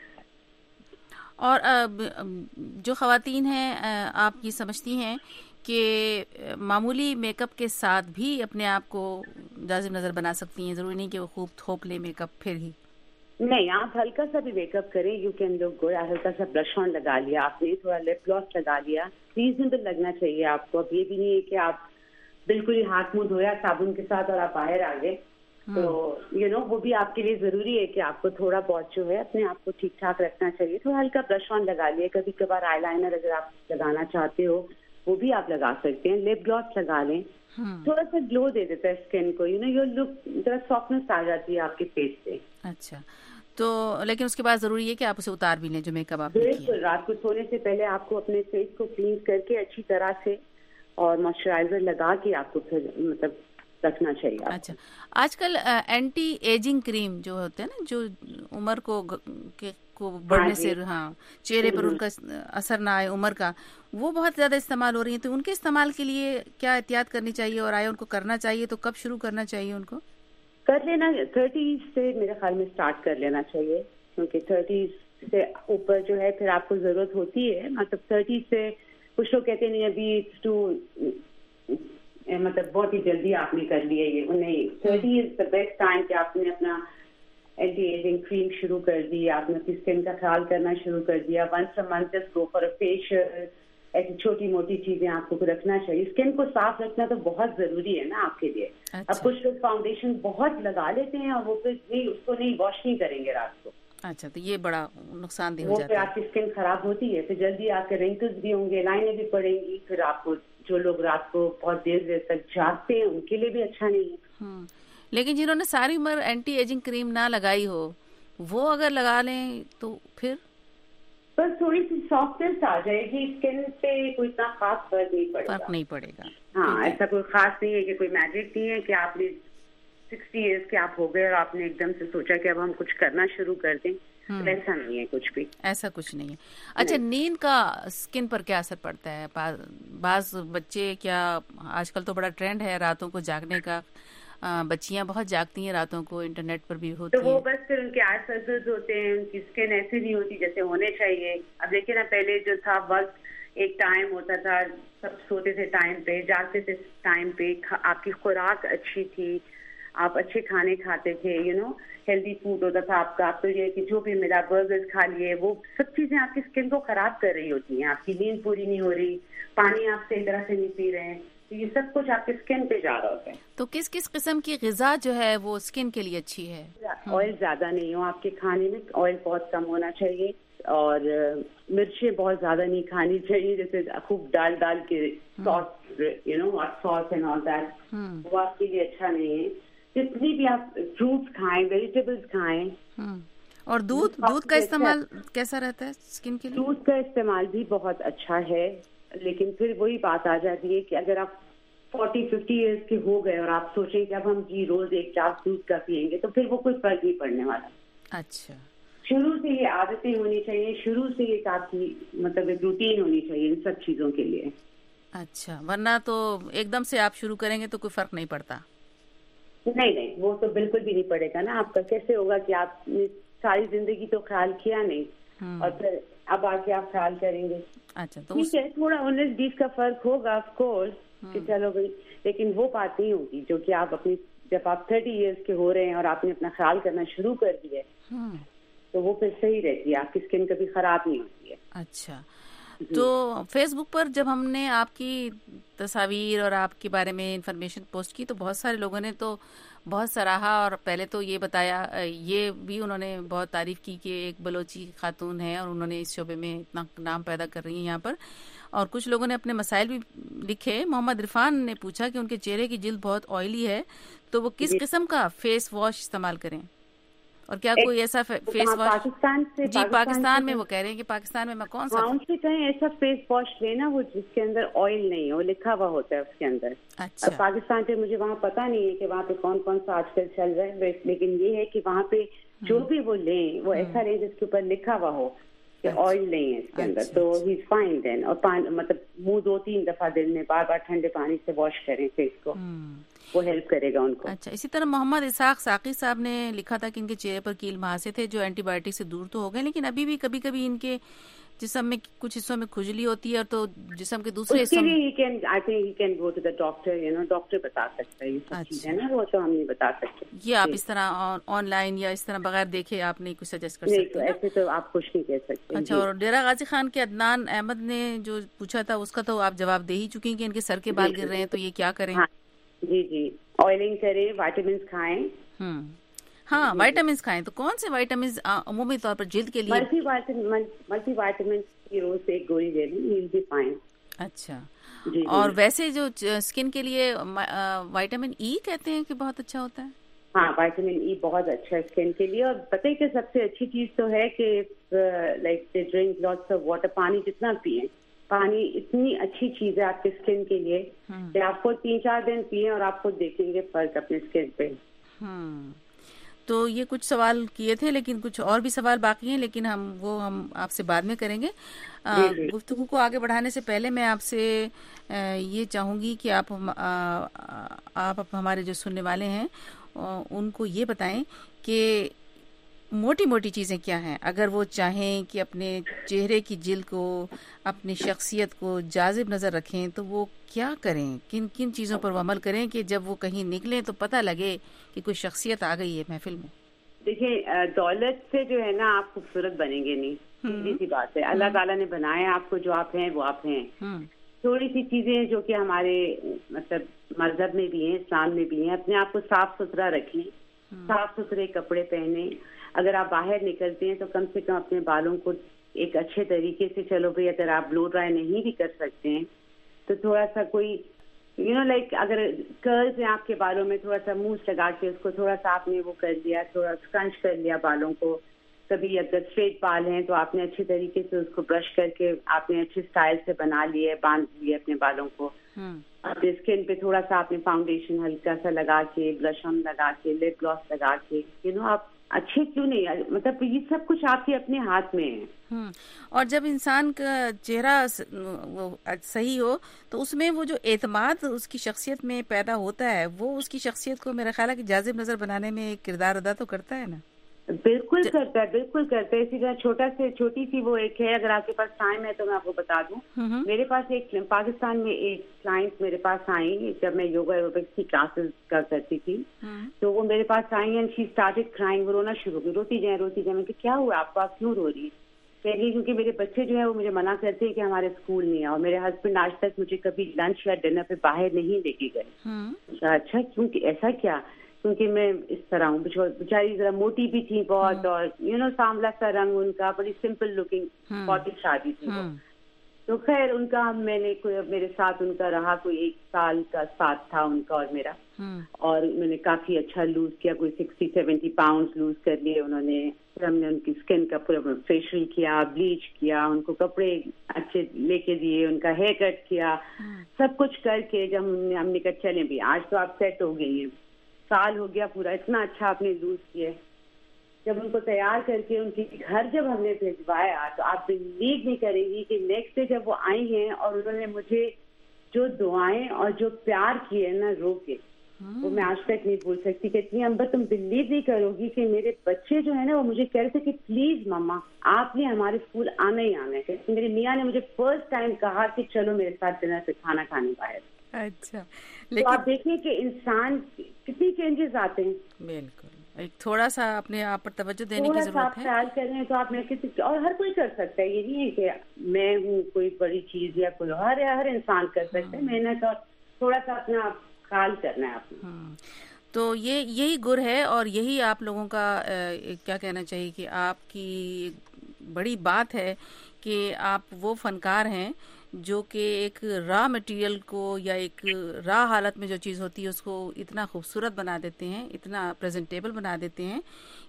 اور جو خواتین ہیں آپ یہ سمجھتی ہیں کہ معمولی میک اپ کے ساتھ بھی اپنے آپ کو جاذب نظر بنا سکتی ہیں، ضروری نہیں کہ وہ خوب تھوپ لے میک اپ پھر ہی؟ نہیں، آپ ہلکا سا بھی میک اپ کریں، یو کین لک گڈ۔ ہلکا سا بلش آن لگا لیا آپ نے، تھوڑا لپ گلوس لگا لیا، ریزنیبل لگنا چاہیے آپ کو۔ اب یہ بھی نہیں ہے کہ آپ بالکل ہی ہاتھ منہ دھویا صابن کے ساتھ اور آپ باہر آ گئے، تو یو نو وہ بھی آپ کے لیے ضروری ہے کہ آپ کو تھوڑا بہت جو ہے اپنے آپ کو ٹھیک ٹھاک رکھنا چاہیے۔ تھوڑا ہلکا بلش آن لگا لیا، کبھی کبھار آئی لائنر اگر آپ لگانا چاہتے ہو وہ بھی آپ لگا سکتے ہیں، لپ گلوس لگا لیں، تھوڑا سا گلو دے دیتا ہے اسکن کو، یو نو یور لک ذرا سافٹنس آ جاتی ہے آپ کے فیس پہ۔ اچھا، تو لیکن اس کے بعد ضروری ہے کہ آپ اسے اتار بھی لیں جو میک اپ آپ نے کیا۔ بالکل، رات کو سونے سے پہلے آپ کو اپنے فیس کو کلین کر کے اچھی طرح سے اور موئسچرائزر لگا کے آپ کو پھر مطلب رکھنا چاہیے۔ اچھا، آج کل اینٹی ایجنگ کریم جو ہوتے ہیں نا، جو عمر کو کو بڑھنے سے ہاں چہرے پر ان کا اثر نہ آئے عمر کا، وہ بہت زیادہ استعمال ہو رہی ہیں، تو ان کے استعمال کے لیے کیا احتیاط کرنی چاہیے، اور آیا ان کو کرنا چاہیے تو کب شروع کرنا چاہیے ان کو؟ کر لینا تھرٹیز سے میرے خیال میں اسٹارٹ کر لینا چاہیے، کیونکہ تھرٹیز سے اوپر جو ہے پھر آپ کو ضرورت ہوتی ہے۔ مطلب تھرٹیز سے کچھ لوگ کہتے ہیں نہیں ابھی ٹو مطلب بہت ہی جلدی آپ نے کر لیا، یہ نہیں، thirty is the best time کہ آپ نے اپنا اینٹی ایجنگ کریم شروع کر دی، آپ نے اپنی اسکن کا خیال کرنا شروع کر دیا، once a month just go for a facial, ایسی چھوٹی موٹی چیزیں آپ کو رکھنا چاہیے۔ اسکن کو صاف رکھنا تو بہت ضروری ہے نا آپ کے لیے۔ اب کچھ لوگ فاؤنڈیشن بہت لگا لیتے ہیں اور وہ پھر نہیں اس کو نہیں واش نہیں کریں گے رات کو۔ اچھا، تو یہ بڑا نقصان دہ ہو وہ جاتا پھر ہے، آپ کی اسکن خراب ہوتی ہے، پھر جلدی آپ کے رنکلز بھی ہوں گے، لائنیں بھی پڑیں گی، پھر آپ کو جو لوگ رات کو بہت دیر دیر تک جاگتے ہیں ان کے لیے بھی اچھا نہیں ہے۔ لیکن جنہوں نے ساری عمر اینٹی ایجنگ کریم نہ لگائی ہو وہ اگر لگا لیں تو پھر بس تھوڑی سی سافٹنس آ جائے گی اسکن پہ، کوئی اتنا خاص فرق نہیں پڑے گا. فرق نہیں پڑے گا. ہاں ایسا کوئی خاص نہیں ہے کہ کوئی میجک نہیں ہے کہ آپ نے سکسٹی ایئرس کے آپ ہو گئے اور آپ نے ایک دم سے سوچا کہ اب ہم کچھ کرنا شروع کر دیں. ایسا نہیں ہے کچھ بھی. ایسا کچھ نہیں ہے. اچھا نیند کا اسکن پر کیا اثر پڑتا ہے؟ بعض بچے کیا آج کل تو بڑا ٹرینڈ ہے راتوں کو جاگنے کا، بچیاں بہت جاگتی ہیں راتوں کو، انٹرنیٹ پر بھی ہوتی ہیں، تو وہ بس پھر ان کے آئے سرد ہوتے ہیں، ان کی اسکن ایسی نہیں ہوتی جیسے ہونے چاہیے. اب دیکھیں نا پہلے جو تھا وقت ایک ٹائم ہوتا تھا، سب سوتے تھے ٹائم پہ، جاگتے تھے ٹائم پہ، آپ کی خوراک اچھی تھی، آپ اچھے کھانے کھاتے تھے، یو نو ہیلدی فوڈ ہوتا تھا آپ کا. آپ تو یہ کہ جو بھی ملا برگرز کھا لیے، وہ سب چیزیں آپ کی اسکن کو خراب کر رہی ہوتی ہیں. آپ کی نیند پوری نہیں ہو رہی، پانی آپ صحیح طرح سے نہیں پی رہے ہیں، تو یہ سب کچھ آپ کے اسکن پہ جا رہا ہوتا ہے. تو کس کس قسم کی غذا جو ہے وہ اسکن کے لیے اچھی ہے؟ آئل زیادہ نہیں ہو آپ کے کھانے میں، آئل بہت کم ہونا چاہیے، اور مرچیں بہت زیادہ نہیں کھانی چاہیے، جیسے خوب ڈال ڈال کے sauce, you know hot sauce and all that, وہ آپ کے لیے اچھا نہیں ہے. جتنی بھی آپ فروٹس کھائیں، ویجیٹیبلس کھائیں. اور دودھ دودھ کا استعمال کیسا رہتا ہے اسکن کے لیے؟ دودھ کا استعمال بھی بہت اچھا ہے، لیکن پھر وہی بات آ جاتی ہے کہ اگر آپ فورٹی ففٹی ایئرس کے ہو گئے اور آپ سوچیں کہ اب ہم جی روز ایک گلاس دودھ کا پیئیں گے، تو پھر وہ کوئی فرق نہیں پڑنے والا. اچھا، شروع سے یہ عادتیں ہونی چاہیے، شروع سے یہ آپ کی مطلب ایک روٹین ہونی چاہیے ان سب چیزوں کے لیے. اچھا، ورنہ تو ایک دم سے آپ شروع کریں گے تو کوئی فرق نہیں پڑتا. نہیں نہیں، وہ تو بالکل بھی نہیں پڑے گا نا. آپ کا کیسے ہوگا کہ آپ نے ساری زندگی تو خیال کیا نہیں اور پھر اب آ کے آپ خیال کریں گے. اچھا، تو ٹھیک ہے تھوڑا انیس بیس کا فرق ہوگا آف کورس کہ چلو بھائی، لیکن وہ بات نہیں ہوگی جو کہ آپ اپنی جب آپ تھرٹی ایئرس کے ہو رہے ہیں اور آپ نے اپنا خیال کرنا شروع کر دیا ہے تو وہ پھر صحیح رہتی ہے، آپ کی اسکن کبھی خراب نہیں ہوتی ہے. اچھا، تو فیس بک پر جب ہم نے آپ کی تصاویر اور آپ کے بارے میں انفارمیشن پوسٹ کی تو بہت سارے لوگوں نے تو بہت سراہا، اور پہلے تو یہ بتایا، یہ بھی انہوں نے بہت تعریف کی کہ ایک بلوچی خاتون ہے اور انہوں نے اس شعبے میں اتنا نام پیدا کر رہی ہیں یہاں پر. اور کچھ لوگوں نے اپنے مسائل بھی لکھے. محمد عرفان نے پوچھا کہ ان کے چہرے کی جلد بہت آئلی ہے تو وہ کس قسم کا فیس واش استعمال کریں، اور کیا کوئی ایسا فیس واش پاکستان سے جی پاکستان میں، وہ کہہ رہے ہیں کہ پاکستان میں میں کون سا ان سے کہیں ایسا فیس واش لینا وہ جس کے اندر آئل نہیں ہو، لکھا ہوا ہوتا ہے اس کے اندر. اچھا، پاکستان پہ مجھے وہاں پتہ نہیں ہے کہ وہاں پہ کون کون سا آج کل چل رہا ہے، لیکن یہ ہے کہ وہاں پہ جو بھی وہ لیں وہ ایسا لیں جس کے اوپر لکھا ہوا ہو کہ آئل نہیں ہے اس کے اندر، تو ہی از فائن دین. اور مطلب منہ دو تین دفعہ دن میں بار بار ٹھنڈے پانی سے واش کریں فیس کو، وہ ہیلپ کرے گا ان کو. اچھا، اسی طرح محمد اسحاق ساقی صاحب نے لکھا تھا کہ ان کے چہرے پر کیل مہاسے تھے جو اینٹی بایوٹک سے دور تو ہو گئے، لیکن ابھی بھی کبھی کبھی ان کے جسم میں کچھ حصوں میں کھجلی ہوتی ہے، اور تو جسم کے دوسرے حصوں میں ہی can I think he can go to the doctor, you know doctor بتا سکتا ہے یہ سب چیزیں نا، وہ تو ہم نہیں بتا سکتے. یہ آپ اس طرح آن لائن یا اس طرح بغیر دیکھے آپ نہیں کچھ سجیسٹ کر سکتے؟ نہیں، ایسے تو آپ کچھ نہیں کہہ سکتے. اچھا، اور ڈیرہ غازی خان کے عدنان احمد نے جو پوچھا تھا اس کا تو آپ جواب دے ہی چکی کہ ان کے سر کے بال گر رہے ہیں تو یہ کیا کریں؟ جی جی، آئلنگ کریں، وائٹامنس کھائیں. ہوں ہاں، وائٹامنس کھائیں. تو کون سے وائٹامنس عمومی طور پر جلد کے لیے؟ ملٹی وائٹامن ملٹی وائٹامنس کی روز سے ایک گولی لے لیں، ہی ول بی فائن. اچھا، اور ویسے جو اسکن کے لیے وائٹامن ای کہتے ہیں کہ بہت اچھا ہوتا ہے. ہاں، وائٹامن ای بہت اچھا ہے اسکن کے لیے. اور پتہ ہے کہ سب سے اچھی چیز تو ہے کہ like they drink lots of water, پانی جتنا پئیں. پانی اتنی اچھی چیز ہے آپ کے اسکن کے لیے کہ آپ کو تین چار دن پئیں اور آپ خود دیکھیں گے فرق اپنے اسکن پہ. ہوں تو یہ کچھ سوال کیے تھے، لیکن کچھ اور بھی سوال باقی ہیں، لیکن ہم وہ ہم آپ سے بعد میں کریں گے. گفتگو کو آگے بڑھانے سے پہلے میں آپ سے یہ چاہوں گی کہ آپ آپ ہمارے جو سننے والے ہیں ان کو یہ بتائیں کہ موٹی موٹی چیزیں کیا ہیں اگر وہ چاہیں کہ اپنے چہرے کی جلد کو، اپنی شخصیت کو جاذب نظر رکھیں تو وہ کیا کریں، کن کن چیزوں پر وہ عمل کریں کہ جب وہ کہیں نکلیں تو پتہ لگے کہ کوئی شخصیت آ گئی ہے محفل میں؟ دیکھیں، دولت سے جو ہے نا آپ خوبصورت بنیں گے نہیں، سیدھی سی بات ہے. اللہ تعالیٰ نے بنایا آپ کو، جو آپ ہیں وہ آپ ہیں. تھوڑی سی چیزیں جو کہ ہمارے مطلب مذہب میں بھی ہیں، اسلام میں بھی ہیں، اپنے آپ کو صاف ستھرا رکھیں، صاف ستھرے کپڑے پہنیں. اگر آپ باہر نکلتے ہیں تو کم سے کم اپنے بالوں کو ایک اچھے طریقے سے، چلو بھائی اگر آپ بلو ڈرائی نہیں بھی کر سکتے ہیں تو تھوڑا سا کوئی یو نو لائک اگر کرلز ہیں آپ کے بالوں میں، تھوڑا سا موس لگا کے اس کو تھوڑا سا آپ نے وہ کر دیا، تھوڑا اسکرنچ کر لیا بالوں کو، کبھی اگر اسٹریٹ بال ہیں تو آپ نے اچھے طریقے سے اس کو برش کر کے آپ نے اچھے اسٹائل سے بنا لیے, باندھ لیے اپنے بالوں کو. اپنے اسکن پہ تھوڑا سا آپ نے فاؤنڈیشن ہلکا سا لگا کے, بلش آن لگا کے, لپ گلوس لگا کے, یو نو آپ اچھے کیوں نہیں, مطلب یہ سب کچھ آپ کے اپنے ہاتھ میں ہے. اور جب انسان کا چہرہ صحیح ہو تو اس میں وہ جو اعتماد اس کی شخصیت میں پیدا ہوتا ہے, وہ اس کی شخصیت کو میرا خیال ہے کہ جاذب نظر بنانے میں کردار ادا تو کرتا ہے نا. بالکل کرتا ہے, بالکل کرتا ہے. اسی طرح چھوٹا سے چھوٹی سی وہ ایک ہے, اگر آپ کے پاس ٹائم ہے تو میں آپ کو بتا دوں. میرے پاس ایک پاکستان میں ایک کلائنٹ میرے پاس آئی جب میں یوگا ایروبکس کی کلاسز کا کرتی تھی, تو وہ میرے پاس آئی اینڈ شی اسٹارٹڈ کرائنگ. وہ رونا شروع کی, روتی جائیں روتی جائیں. میں کہ کیا ہوا آپ کو, آپ کیوں رو رہی ہیں؟ پہلے کیونکہ میرے بچے جو ہے وہ مجھے منع کرتے ہیں کہ ہمارے اسکول نہیں آؤ. میرے ہسبینڈ آج تک مجھے کبھی لنچ یا ڈنر پہ باہر نہیں لے کے گئے. اچھا کیوں, ایسا کیا؟ کیونکہ میں اس طرح ہوں. بیچاری ذرا موٹی بھی تھی بہت, اور یو نو سانولا سا رنگ ان کا, بڑی سمپل لکنگ, بہت شادی تھی. تو خیر ان کا میں نے کوئی میرے ساتھ ان کا رہا, کوئی ایک سال کا ساتھ تھا ان کا اور میرا, اور میں نے کافی اچھا لوز کیا, کوئی سکسٹی سیونٹی پاؤنڈ لوز کر لیے انہوں نے. پھر ہم نے ان کی اسکن کا پورا فیشیل کیا, بلیچ کیا, ان کو کپڑے اچھے لے کے دیے, ان کا ہیئر کٹ کیا, سب کچھ کر کے جب ہم نے کہا چلیں بھی آج تو آپ سیٹ ہو گئی ہیں. سال ہو گیا پورا, اتنا اچھا آپ نے لوز کیے. جب ان کو تیار کر کے ان کے گھر جب ہم نے بھیجوایا تو آپ بلیو نہیں کریں گی کہ نیکسٹ ڈے جب وہ آئی ہیں اور انہوں نے مجھے جو دعائیں اور جو پیار کیے نا رو کے, وہ میں آج تک نہیں بھول سکتی. کہتی ہیں امبا تم بلیو نہیں کرو گی کہ میرے بچے جو ہے نا وہ مجھے کہہ رہے تھے کہ پلیز مما آپ نے ہمارے اسکول آنا ہی آنا ہے. میرے میاں نے مجھے فرسٹ ٹائم کہا کہ چلو میرے ساتھ ڈنر پہ کھانا کھانے باہر. اچھا, لیکن آپ دیکھیں کہ انسان کتنی چینجز آتے ہیں. بالکل, ایک تھوڑا سا اپنے آپ پر توجہ دینے کی ضرورت ہے. تھوڑا سا آپ خیال کریں تو آپ میں کسی, اور ہر کوئی کر سکتا ہے. یہ نہیں ہے کہ میں ہوں کوئی بڑی چیز یا کوئی, ہر ہر انسان کر سکتا ہے محنت, اور تھوڑا سا اپنا خیال کرنا ہے آپ نے. تو یہ یہی گر ہے, اور یہی آپ لوگوں کا کیا کہنا چاہیے کہ آپ کی بڑی بات ہے کہ آپ وہ فنکار ہیں جو کہ ایک را مٹیریل کو یا ایک را حالت میں جو چیز ہوتی ہے اس کو اتنا خوبصورت بنا دیتے ہیں, اتنا پریزنٹیبل بنا دیتے ہیں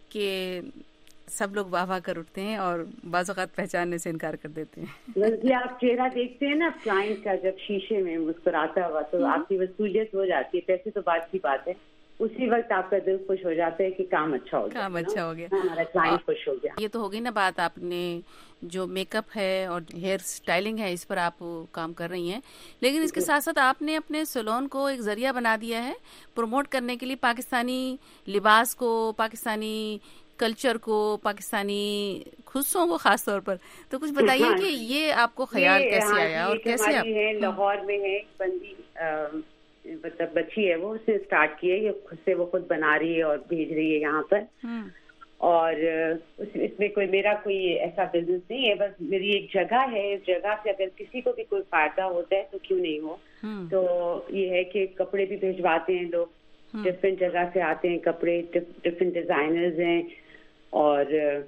کہ سب لوگ واہ واہ کر اٹھتے ہیں اور بعض اوقات پہچاننے سے انکار کر دیتے ہیں. بلکہ آپ چہرہ دیکھتے ہیں نا کلائنٹ کا جب شیشے میں مسکراتا ہوا, تو آپ کی وصولیت ہو جاتی ہے. پیسے تو بات کی بات ہے, اسی وقت آپ کا دل خوش ہو جاتا ہے کہ کام اچھا ہو گیا, کام اچھا ہو گیا, ہمارا کلائنٹ خوش ہو گیا. یہ تو ہو گئی نا بات, آپ نے جو میک اپ ہے اور ہیئر سٹائلنگ ہے اس پر آپ کام کر رہی ہیں, لیکن اس کے ساتھ ساتھ آپ نے اپنے سیلون کو ایک ذریعہ بنا دیا ہے پروموٹ کرنے کے لیے پاکستانی لباس کو, پاکستانی کلچر کو, پاکستانی خصوصوں کو خاص طور پر. تو کچھ بتائیے کہ یہ آپ کو خیال کیسے آیا اور کیسے آپ. لاہور میں ہے بندی, مطلب بچی ہے, وہ اس نے اسٹارٹ کی ہے, یہ خود سے وہ خود بنا رہی ہے اور بھیج رہی ہے یہاں پر. اور اس میں کوئی میرا کوئی ایسا بزنس نہیں ہے, بس میری ایک جگہ ہے, اس جگہ سے اگر کسی کو بھی کوئی فائدہ ہوتا ہے تو کیوں نہیں ہو. تو یہ ہے کہ کپڑے بھی بھیجواتے ہیں لوگ, ڈفرینٹ جگہ سے آتے ہیں کپڑے, ڈفرینٹ ڈیزائنرز ہیں, اور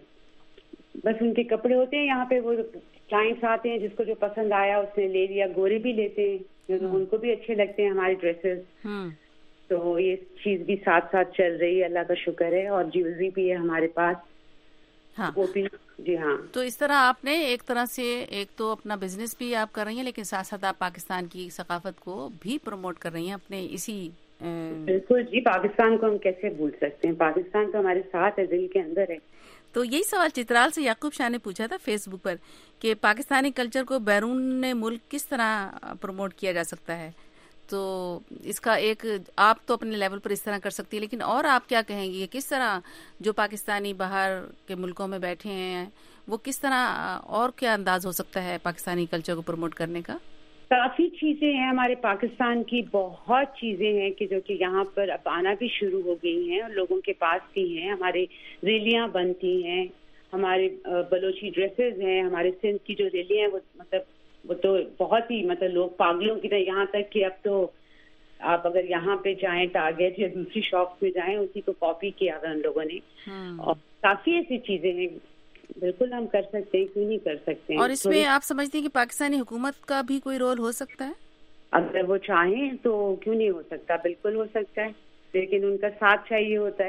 بس ان کے کپڑے ہوتے ہیں یہاں پہ. وہ کلائنٹس آتے ہیں, جس کو جو پسند آیا اس نے لے لیا. گورے بھی لیتے ہیں, ان کو بھی اچھے لگتے ہیں ہمارے ڈریسز. تو یہ چیز بھی ساتھ ساتھ چل رہی ہے, اللہ کا شکر ہے. اور جیولری بھی ہے ہمارے پاس. ہاں وہ بھی, جی ہاں. تو اس طرح آپ نے ایک طرح سے ایک تو اپنا بزنس بھی آپ کر رہی ہیں, لیکن ساتھ ساتھ آپ پاکستان کی ثقافت کو بھی پروموٹ کر رہی ہیں اپنے اسی. بالکل جی, پاکستان کو ہم کیسے بھول سکتے ہیں, پاکستان تو ہمارے ساتھ ہے, دل کے اندر ہے. تو یہی سوال چترال سے یعقوب شاہ نے پوچھا تھا فیس بک پر کہ پاکستانی کلچر کو بیرون ملک کس طرح پروموٹ کیا جا سکتا ہے. تو اس کا ایک آپ تو اپنے لیول پر اس طرح کر سکتی ہے, لیکن اور آپ کیا کہیں گی کس طرح جو پاکستانی باہر کے ملکوں میں بیٹھے ہیں وہ کس طرح اور کیا انداز ہو سکتا ہے پاکستانی کلچر کو پروموٹ کرنے کا؟ کافی چیزیں ہیں ہمارے پاکستان کی, بہت چیزیں ہیں کہ جو کہ یہاں پر اب آنا بھی شروع ہو گئی ہیں اور لوگوں کے پاس بھی ہیں. ہمارے ریلیاں بنتی ہیں, ہمارے بلوچی ڈریسز ہیں, ہمارے سندھ کی جو ریلیاں ہیں وہ مطلب وہ تو بہت ہی مطلب لوگ پاگلوں کی طرح, یہاں تک کہ اب تو آپ اگر یہاں پہ جائیں ٹارگیٹ یا دوسری شاپس میں جائیں اسی کو کاپی کیا ہوا ان لوگوں نے. اور کافی ایسی چیزیں ہیں, بالکل ہم کر سکتے ہیں, کیوں نہیں کر سکتے ہیں. اور اس میں آپ سمجھتے ہیں کہ پاکستانی حکومت کا بھی کوئی رول ہو سکتا ہے؟ اگر وہ چاہیں تو کیوں نہیں ہو سکتا, بالکل ہو سکتا ہے, لیکن ان کا ساتھ چاہیے ہوتا ہے.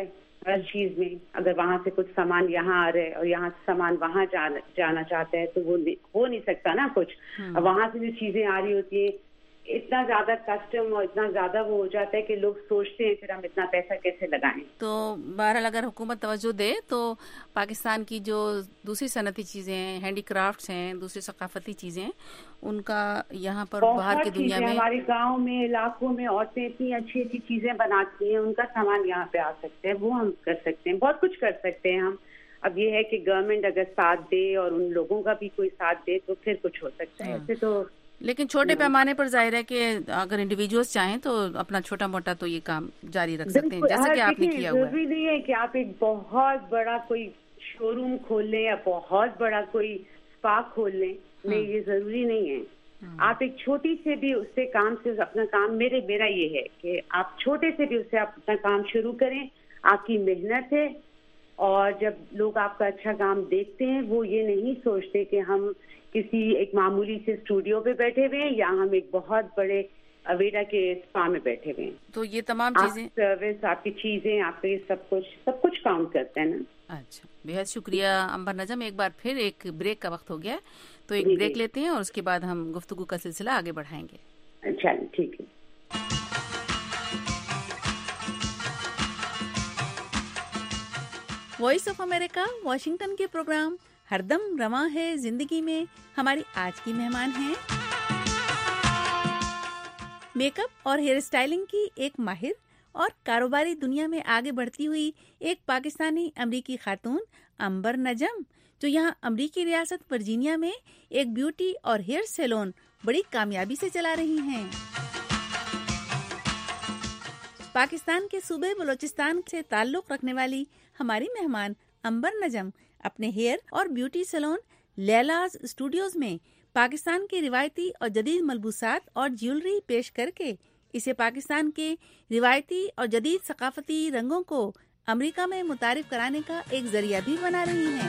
ہر چیز میں. اگر وہاں سے کچھ سامان یہاں آ رہا ہے اور یہاں سے سامان وہاں جانا جانا چاہتا ہے تو وہ ہو نہیں سکتا نا کچھ. وہاں سے جو چیزیں آ رہی ہوتی ہیں اتنا زیادہ کسٹم اور اتنا زیادہ وہ ہو جاتا ہے کہ لوگ سوچتے ہیں پھر ہم اتنا پیسہ کیسے لگائیں. تو بہرحال اگر حکومت توجہ دے تو پاکستان کی جو دوسری صنعتی چیزیں ہیں، ہینڈی کرافٹس ہیں، دوسری ثقافتی چیزیں، ان کا یہاں پر باہر کی دنیا میں ہمارے گاؤں میں علاقوں میں عورتیں اتنی اچھی اچھی چیزیں بناتی ہیں، ان کا سامان یہاں پہ آ سکتے ہیں، وہ ہم کر سکتے ہیں، بہت کچھ کر سکتے ہیں ہم. اب یہ ہے کہ گورنمنٹ اگر ساتھ دے اور ان لوگوں کا بھی کوئی ساتھ دے تو پھر کچھ ہو سکتا ہے. ایسے تو لیکن چھوٹے پیمانے پر ظاہر ہے کہ اگر انڈیویجولس چاہیں تو اپنا چھوٹا موٹا تو یہ کام جاری رکھ سکتے ہیں جیسے کہ آپ نے کیا ہوا ہے. ضروری نہیں ہے کہ آپ ایک بہت بڑا کوئی شو روم کھول لیں یا بہت بڑا کوئی اسپا کھول لیں. نہیں، یہ ضروری نہیں ہے. آپ ایک چھوٹی سے بھی اس سے کام سے اپنا کام میرے میرا یہ ہے کہ آپ چھوٹے سے بھی اس سے آپ اپنا کام شروع کریں. آپ کی محنت ہے اور جب لوگ آپ کا اچھا کام دیکھتے ہیں وہ یہ نہیں سوچتے کہ ہم کسی ایک معمولی سے اسٹوڈیو پہ بیٹھے ہوئے ہیں یا ہم ایک بہت بڑے اویڈا کے اسپا میں بیٹھے ہوئے ہیں. تو یہ تمام چیزیں سروس، آپ کی چیزیں، آپ کا یہ سب کچھ سب کچھ کاؤنٹ کرتا ہے نا. اچھا، بہت شکریہ امبر نجم. ایک بار پھر ایک بریک کا وقت ہو گیا تو ایک بریک لیتے ہیں اور اس کے بعد ہم گفتگو کا سلسلہ آگے بڑھائیں گے. اچھا ٹھیک ہے. وائس آف امریکہ واشنگٹن کے پروگرام ہر دم رواں ہے زندگی میں ہماری آج کی مہمان ہیں میک اپ اور ہیئر اسٹائلنگ کی ایک ماہر اور کاروباری دنیا میں آگے بڑھتی ہوئی ایک پاکستانی امریکی خاتون امبر نجم، جو یہاں امریکی ریاست ورجینیا میں ایک بیوٹی اور ہیئر سیلون بڑی کامیابی سے چلا رہی ہیں. پاکستان کے صوبے بلوچستان سے تعلق رکھنے والی ہماری مہمان امبر نجم اپنے ہیئر اور بیوٹی سیلون لیلاز اسٹوڈیوز میں پاکستان کے روایتی اور جدید ملبوسات اور جیولری پیش کر کے اسے پاکستان کے روایتی اور جدید ثقافتی رنگوں کو امریکہ میں متعارف کرانے کا ایک ذریعہ بھی بنا رہی ہیں.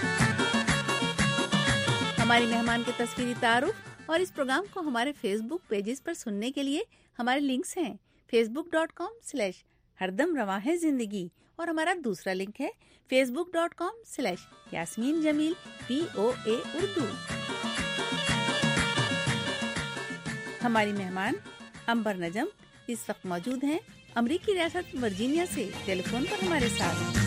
ہماری مہمان کے تصویری تعارف اور اس پروگرام کو ہمارے فیس بک پیجز پر سننے کے لیے ہمارے لنکس ہیں فیس بک ڈاٹ کام سلیش ہر دم رواں ہے زندگی، اور ہمارا دوسرا لنک ہے face book dot com slash Yasmeen Jamil P O A Urdu. ہماری مہمان امبر نجم اس وقت موجود ہیں امریکی ریاست ورجینیا سے ٹیلی فون پر ہمارے ساتھ.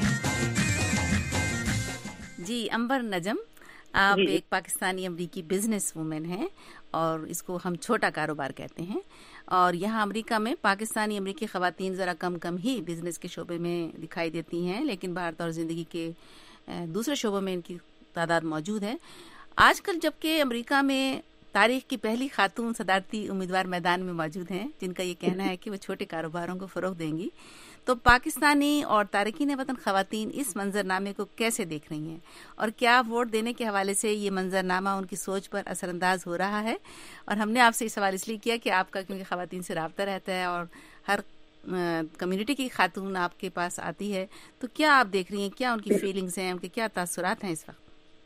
جی امبر نجم، آپ جی. ایک پاکستانی امریکی بزنس وومن ہیں اور اس کو ہم چھوٹا کاروبار کہتے ہیں، اور یہاں امریکہ میں پاکستانی امریکی خواتین ذرا کم کم ہی بزنس کے شعبے میں دکھائی دیتی ہیں، لیکن بھارت اور زندگی کے دوسرے شعبوں میں ان کی تعداد موجود ہے. آج کل جبکہ امریکہ میں تاریخ کی پہلی خاتون صدارتی امیدوار میدان میں موجود ہیں جن کا یہ کہنا ہے کہ وہ چھوٹے کاروباروں کو فروغ دیں گی، تو پاکستانی اور تارکین وطن خواتین اس منظرنامے کو کیسے دیکھ رہی ہیں اور کیا ووٹ دینے کے حوالے سے یہ منظرنامہ ان کی سوچ پر اثر انداز ہو رہا ہے؟ اور ہم نے آپ سے یہ سوال اس لیے کیا کہ آپ کا کیونکہ خواتین سے رابطہ رہتا ہے اور ہر کمیونٹی کی خاتون آپ کے پاس آتی ہے، تو کیا آپ دیکھ رہی ہیں، کیا ان کی فیلنگز ہیں، ان کے کیا تاثرات ہیں اس وقت؟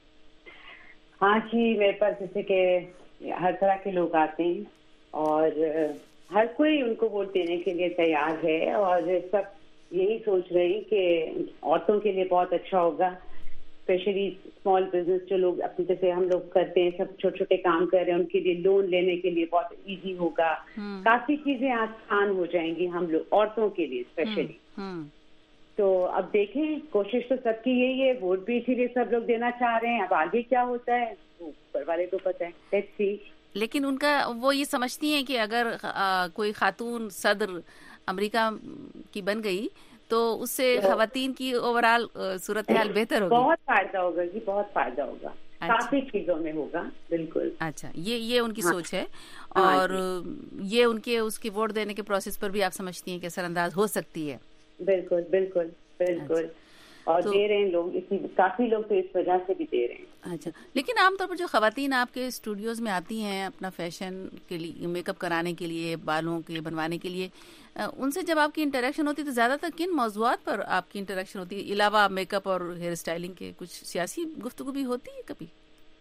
ہاں جی، میرے پاس جیسے کہ ہر طرح کے لوگ آتے ہیں اور ہر کوئی ان کو ووٹ دینے کے لیے تیار ہے اور سب یہی سوچ رہے ہیں کہ عورتوں کے لیے بہت اچھا ہوگا، اسپیشلی اسمال بزنس جو لوگ اپنے جیسے ہم لوگ کرتے ہیں، سب چھوٹے چھوٹے کام کر رہے ہیں، ان کے لیے لون لینے کے لیے بہت ایزی ہوگا، کافی چیزیں آسان ہو جائیں گی ہم لوگ عورتوں کے لیے اسپیشلی. تو اب دیکھیں، کوشش تو سب کی یہی ہے، ووٹ بھی اسی لیے سب لوگ دینا چاہ رہے ہیں. اب آگے کیا ہوتا ہے وہ اوپر والے کو پتہ ہے. Let's see. لیکن ان کا وہ یہ سمجھتی ہیں کہ اگر کوئی خاتون صدر امریکہ کی بن گئی تو اس سے خواتین کی اوور آل صورتحال بہتر ہوگی. بہت فائدہ ہوگا جی، بہت فائدہ ہوگا، کافی چیزوں میں ہوگا. بالکل. اچھا، یہ یہ ان کی سوچ ہے اور یہ ان کے اس کے ووٹ دینے کے پروسیس پر بھی آپ سمجھتی ہیں کہ اثر انداز ہو سکتی ہے. بالکل بالکل بالکل. اور دے رہے ہیں لوگ، اسی کافی لوگ تو اس وجہ سے بھی دے رہے ہیں. اچھا، لیکن عام طور پر جو خواتین آپ کے اسٹوڈیوز میں آتی ہیں اپنا فیشن کے لیے، میک اپ کرانے کے لیے، بالوں کے بنوانے کے لیے، ان سے جب آپ کی انٹریکشن ہوتی ہے تو زیادہ تر کن موضوعات پر آپ کی انٹریکشن ہوتی ہے؟ علاوہ میک اپ اور ہیئر اسٹائلنگ کے کچھ سیاسی گفتگو بھی ہوتی ہے کبھی؟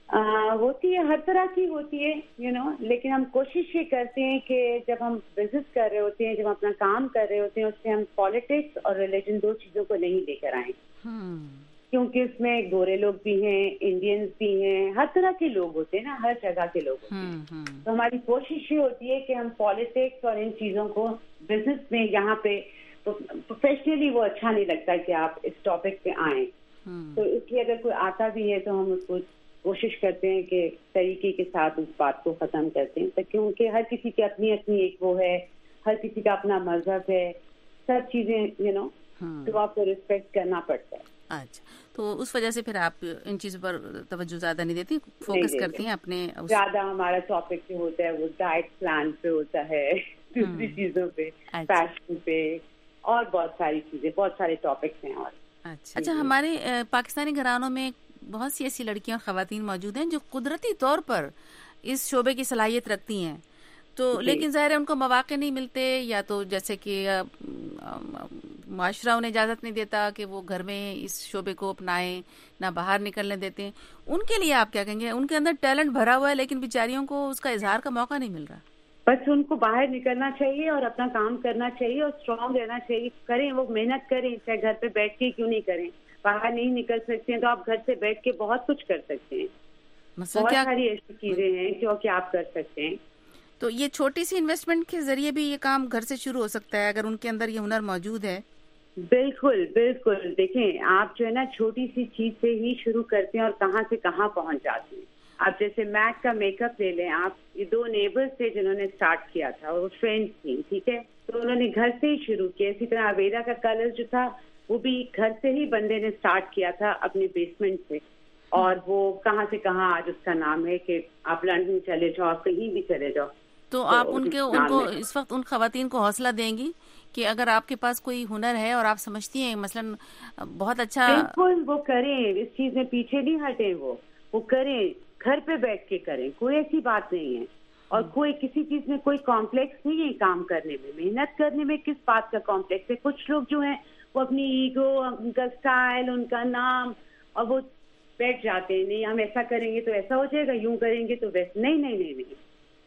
ہوتی ہے، ہر طرح کی ہوتی ہے یو نو لیکن ہم کوشش یہ کرتے ہیں کہ جب ہم بزنس کر رہے ہوتے ہیں، جب ہم اپنا کام کر رہے ہوتے ہیں، اس میں ہم پالیٹکس اور ریلیجن دو چیزوں کو نہیں لے کر آئیں، کیونکہ اس میں گورے لوگ بھی ہیں، انڈینز بھی ہیں، ہر طرح کے لوگ ہوتے ہیں نا، ہر جگہ کے لوگ ہوتے ہیں. تو ہماری کوشش یہ ہوتی ہے کہ ہم پالیٹکس اور ان چیزوں کو بزنس میں یہاں پہ پروفیشنلی وہ اچھا نہیں لگتا کہ آپ اس ٹاپک پہ آئیں. تو اس لیے اگر کوئی آتا بھی ہے تو ہم اس کو کوشش کرتے ہیں کہ طریقے کے ساتھ اس بات کو ختم کرتے ہیں، کیونکہ ہر کسی کی اپنی اپنی ایک وہ ہے، ہر کسی کا اپنا مذہب ہے، سب چیزیں یو نو تو آپ کو ریسپیکٹ کرنا پڑتا ہے. اچھا، تو اس وجہ سے پھر آپ ان چیزوں پر توجہ زیادہ نہیں دیتی، فوکس کرتی ہیں اپنے زیادہ. ہمارا ٹاپک جو ہوتا ہے وہ ڈائٹ پلان پہ ہوتا ہے، دوسری چیزوں پہ، فیشن پہ، اور بہت ساری چیزیں، بہت سارے ٹاپکس ہیں. اور اچھا، ہمارے پاکستانی گھرانوں میں بہت سی ایسی لڑکیاں اور خواتین موجود ہیں جو قدرتی طور پر اس شعبے کی صلاحیت رکھتی ہیں، تو لیکن ظاہر ہے ان کو مواقع نہیں ملتے، یا تو جیسے کہ معاشرہ انہیں اجازت نہیں دیتا کہ وہ گھر میں اس شعبے کو اپنائیں، نہ باہر نکلنے دیتے ہیں. ان کے لیے آپ کیا کہیں گے؟ ان کے اندر ٹیلنٹ بھرا ہوا ہے لیکن بیچاریوں کو اس کا اظہار کا موقع نہیں مل رہا. بس ان کو باہر نکلنا چاہیے اور اپنا کام کرنا چاہیے اور اسٹرانگ رہنا چاہیے. کریں، وہ محنت کریں، چاہے گھر پہ بیٹھ کے کیوں نہیں کریں. باہر نہیں نکل سکتے ہیں تو آپ گھر سے بیٹھ کے بہت کچھ کر سکتے ہیں. بہت ساری ایسی چیزیں ہیں جو کہ آپ کر سکتے ہیں. تو یہ چھوٹی سی انویسٹمنٹ کے ذریعے بھی یہ کام گھر سے شروع ہو سکتا ہے اگر ان کے اندر یہ ہنر موجود ہے. بالکل بالکل. دیکھیں، آپ جو ہے نا چھوٹی سی چیز سے ہی شروع کرتے ہیں اور کہاں سے کہاں پہنچ جاتے ہیں. آپ جیسے میک کا میک اپ لے لیں، آپ یہ دو نیبرز تھے جنہوں نے اسٹارٹ کیا تھا، وہ فرینڈس تھیں، ٹھیک ہے، تو انہوں نے گھر سے ہی شروع کیا. اسی طرح اویدا کا کلر جو تھا وہ بھی گھر سے ہی بندے نے اسٹارٹ کیا تھا اپنے بیسمنٹ سے، اور وہ کہاں سے کہاں آج اس کا نام ہے کہ آپ لندن چلے جاؤ، آپ کہیں بھی چلے جاؤ. تو آپ ان کے ان کو اس وقت ان خواتین کو حوصلہ دیں گی کہ اگر آپ کے پاس کوئی ہنر ہے اور آپ سمجھتی ہیں مثلاً بہت اچھا، بالکل وہ کریں، اس چیز میں پیچھے نہیں ہٹیں، وہ وہ کریں، گھر پہ بیٹھ کے کریں، کوئی ایسی بات نہیں ہے. اور کوئی کسی چیز میں کوئی کمپلیکس نہیں ہے کام کرنے میں، محنت کرنے میں کس بات کا کمپلیکس ہے. کچھ لوگ جو ہیں وہ اپنی ایگو، ان کا اسٹائل، ان کا نام، اور وہ بیٹھ جاتے ہیں، نہیں ہم ایسا کریں گے تو ایسا ہو جائے گا، یوں کریں گے تو ویسے. نہیں نہیں نہیں نہیں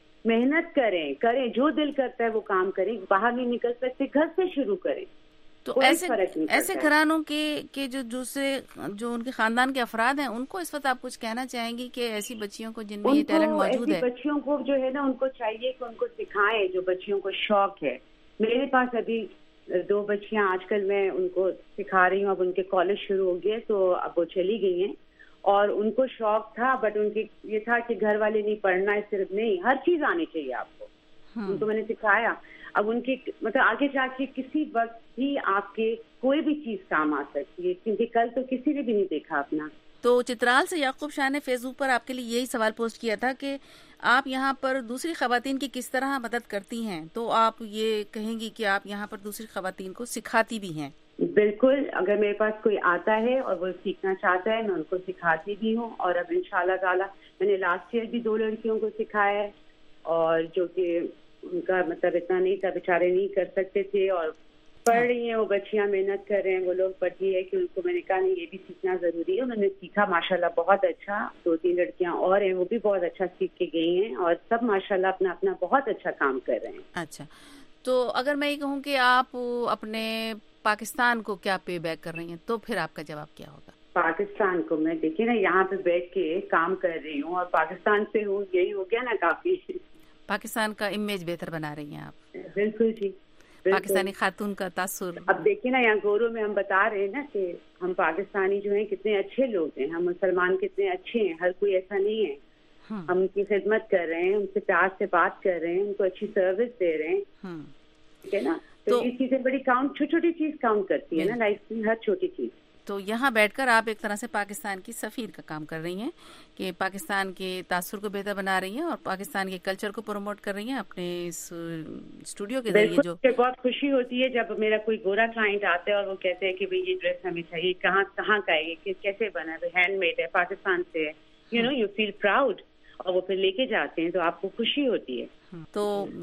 محنت کریں، کریں جو دل کرتا ہے وہ کام کریں. باہر نہیں نکل سکتے، گھر سے شروع کریں. تو ایسے ایسے گھرانوں کے کہ جو دوسرے جو ان کے خاندان کے افراد ہیں ان کو اس وقت آپ کچھ کہنا چاہیں گی کہ ایسی بچیوں کو جن میں یہ ٹیلنٹ موجود ہے، ایسی بچیوں کو جو ہے نا ان کو چاہیے کہ ان کو سکھائیں جو بچیوں کو شوق ہے. میرے پاس ابھی دو بچیاں آج کل میں ان کو سکھا رہی ہوں، اب ان کے کالج شروع ہو گئے تو اب وہ چلی گئی ہیں، اور ان کو شوق تھا بٹ ان کے یہ تھا کہ گھر والے نہیں پڑھنا ہے صرف، نہیں ہر چیز آنی چاہیے آپ کو. ان کو میں نے سکھایا. اب ان کی مطلب آگے جا کے کسی وقت بھی آپ کے کوئی بھی چیز کام آ سکتی ہے، کیونکہ کل تو کسی نے بھی نہیں دیکھا اپنا. تو چترال سے یعقوب شاہ نے فیس بک پر آپ کے لیے یہی سوال پوسٹ کیا تھا کہ آپ یہاں پر دوسری خواتین کی کس طرح مدد کرتی ہیں، تو آپ یہ کہیں گی کہ آپ یہاں پر دوسری خواتین کو سکھاتی بھی ہیں. بالکل، اگر میرے پاس کوئی آتا ہے اور وہ سیکھنا چاہتا ہے میں ان کو سکھاتی بھی ہوں. اور اب انشاءاللہ تعالی میں نے لاسٹ ایئر بھی دو لڑکیوں کو سکھایا ہے، اور جو کہ ان کا مطلب اتنا نہیں تھا، بیچارے نہیں کر سکتے تھے، اور پڑھ رہی ہیں وہ بچیاں، محنت کر رہے ہیں وہ لوگ. بٹ یہ ہے کہ ان کو میں نے کہا نہیں یہ بھی سیکھنا ضروری ہے. انہوں نے سیکھا ماشاءاللہ بہت اچھا. دو تین لڑکیاں اور ہیں وہ بھی بہت اچھا سیکھ کے گئی ہیں، اور سب ماشاءاللہ اپنا اپنا بہت اچھا کام کر رہے ہیں. اچھا، تو اگر میں یہ کہوں کہ آپ اپنے پاکستان کو کیا پے بیک کر رہی ہیں تو پھر آپ کا جواب کیا ہوگا؟ پاکستان کو میں دیکھیے نا یہاں پہ بیٹھ کے کام کر رہی ہوں اور پاکستان سے ہوں، یہی ہو گیا نا کافی. پاکستان کا امیج بہتر بنا رہی ہیں آپ. بالکل جی، پاکستانی خاتون کا تاثر. اب دیکھیے نا یہاں گورو میں ہم بتا رہے ہیں نا کہ ہم پاکستانی جو ہیں کتنے اچھے لوگ ہیں، ہم مسلمان کتنے اچھے ہیں، ہر کوئی ایسا نہیں ہے. ہم ان کی خدمت کر رہے ہیں، ان سے پیار سے بات کر رہے ہیں، ان کو اچھی سروس دے رہے ہیں، ٹھیک ہے نا. تو یہ چیزیں بڑی کاؤنٹ، چھوٹی چھوٹی چیز کاؤنٹ کرتی ہے نا لائف میں، ہر چھوٹی چیز. تو یہاں بیٹھ کر آپ ایک طرح سے پاکستان کی سفیر کا کام کر رہی ہیں کہ پاکستان کے تاثر کو بہتر بنا رہی ہیں اور پاکستان کے کلچر کو پروموٹ کر رہی ہیں اپنے اس اسٹوڈیو کے ذریعے. جو بہت خوشی ہوتی ہے جب میرا کوئی گورا کلائنٹ آتا ہے اور وہ کہتے ہیں کہ بھئی یہ ڈریس ہمیں چاہیے، کہاں کہاں کا ہے، یہ کیسے بنا ہے، ہینڈ میڈ ہے، پاکستان سے ہے، you know you feel proud, اور وہ پھر لے کے جاتے ہیں تو آپ کو خوشی ہوتی ہے. تو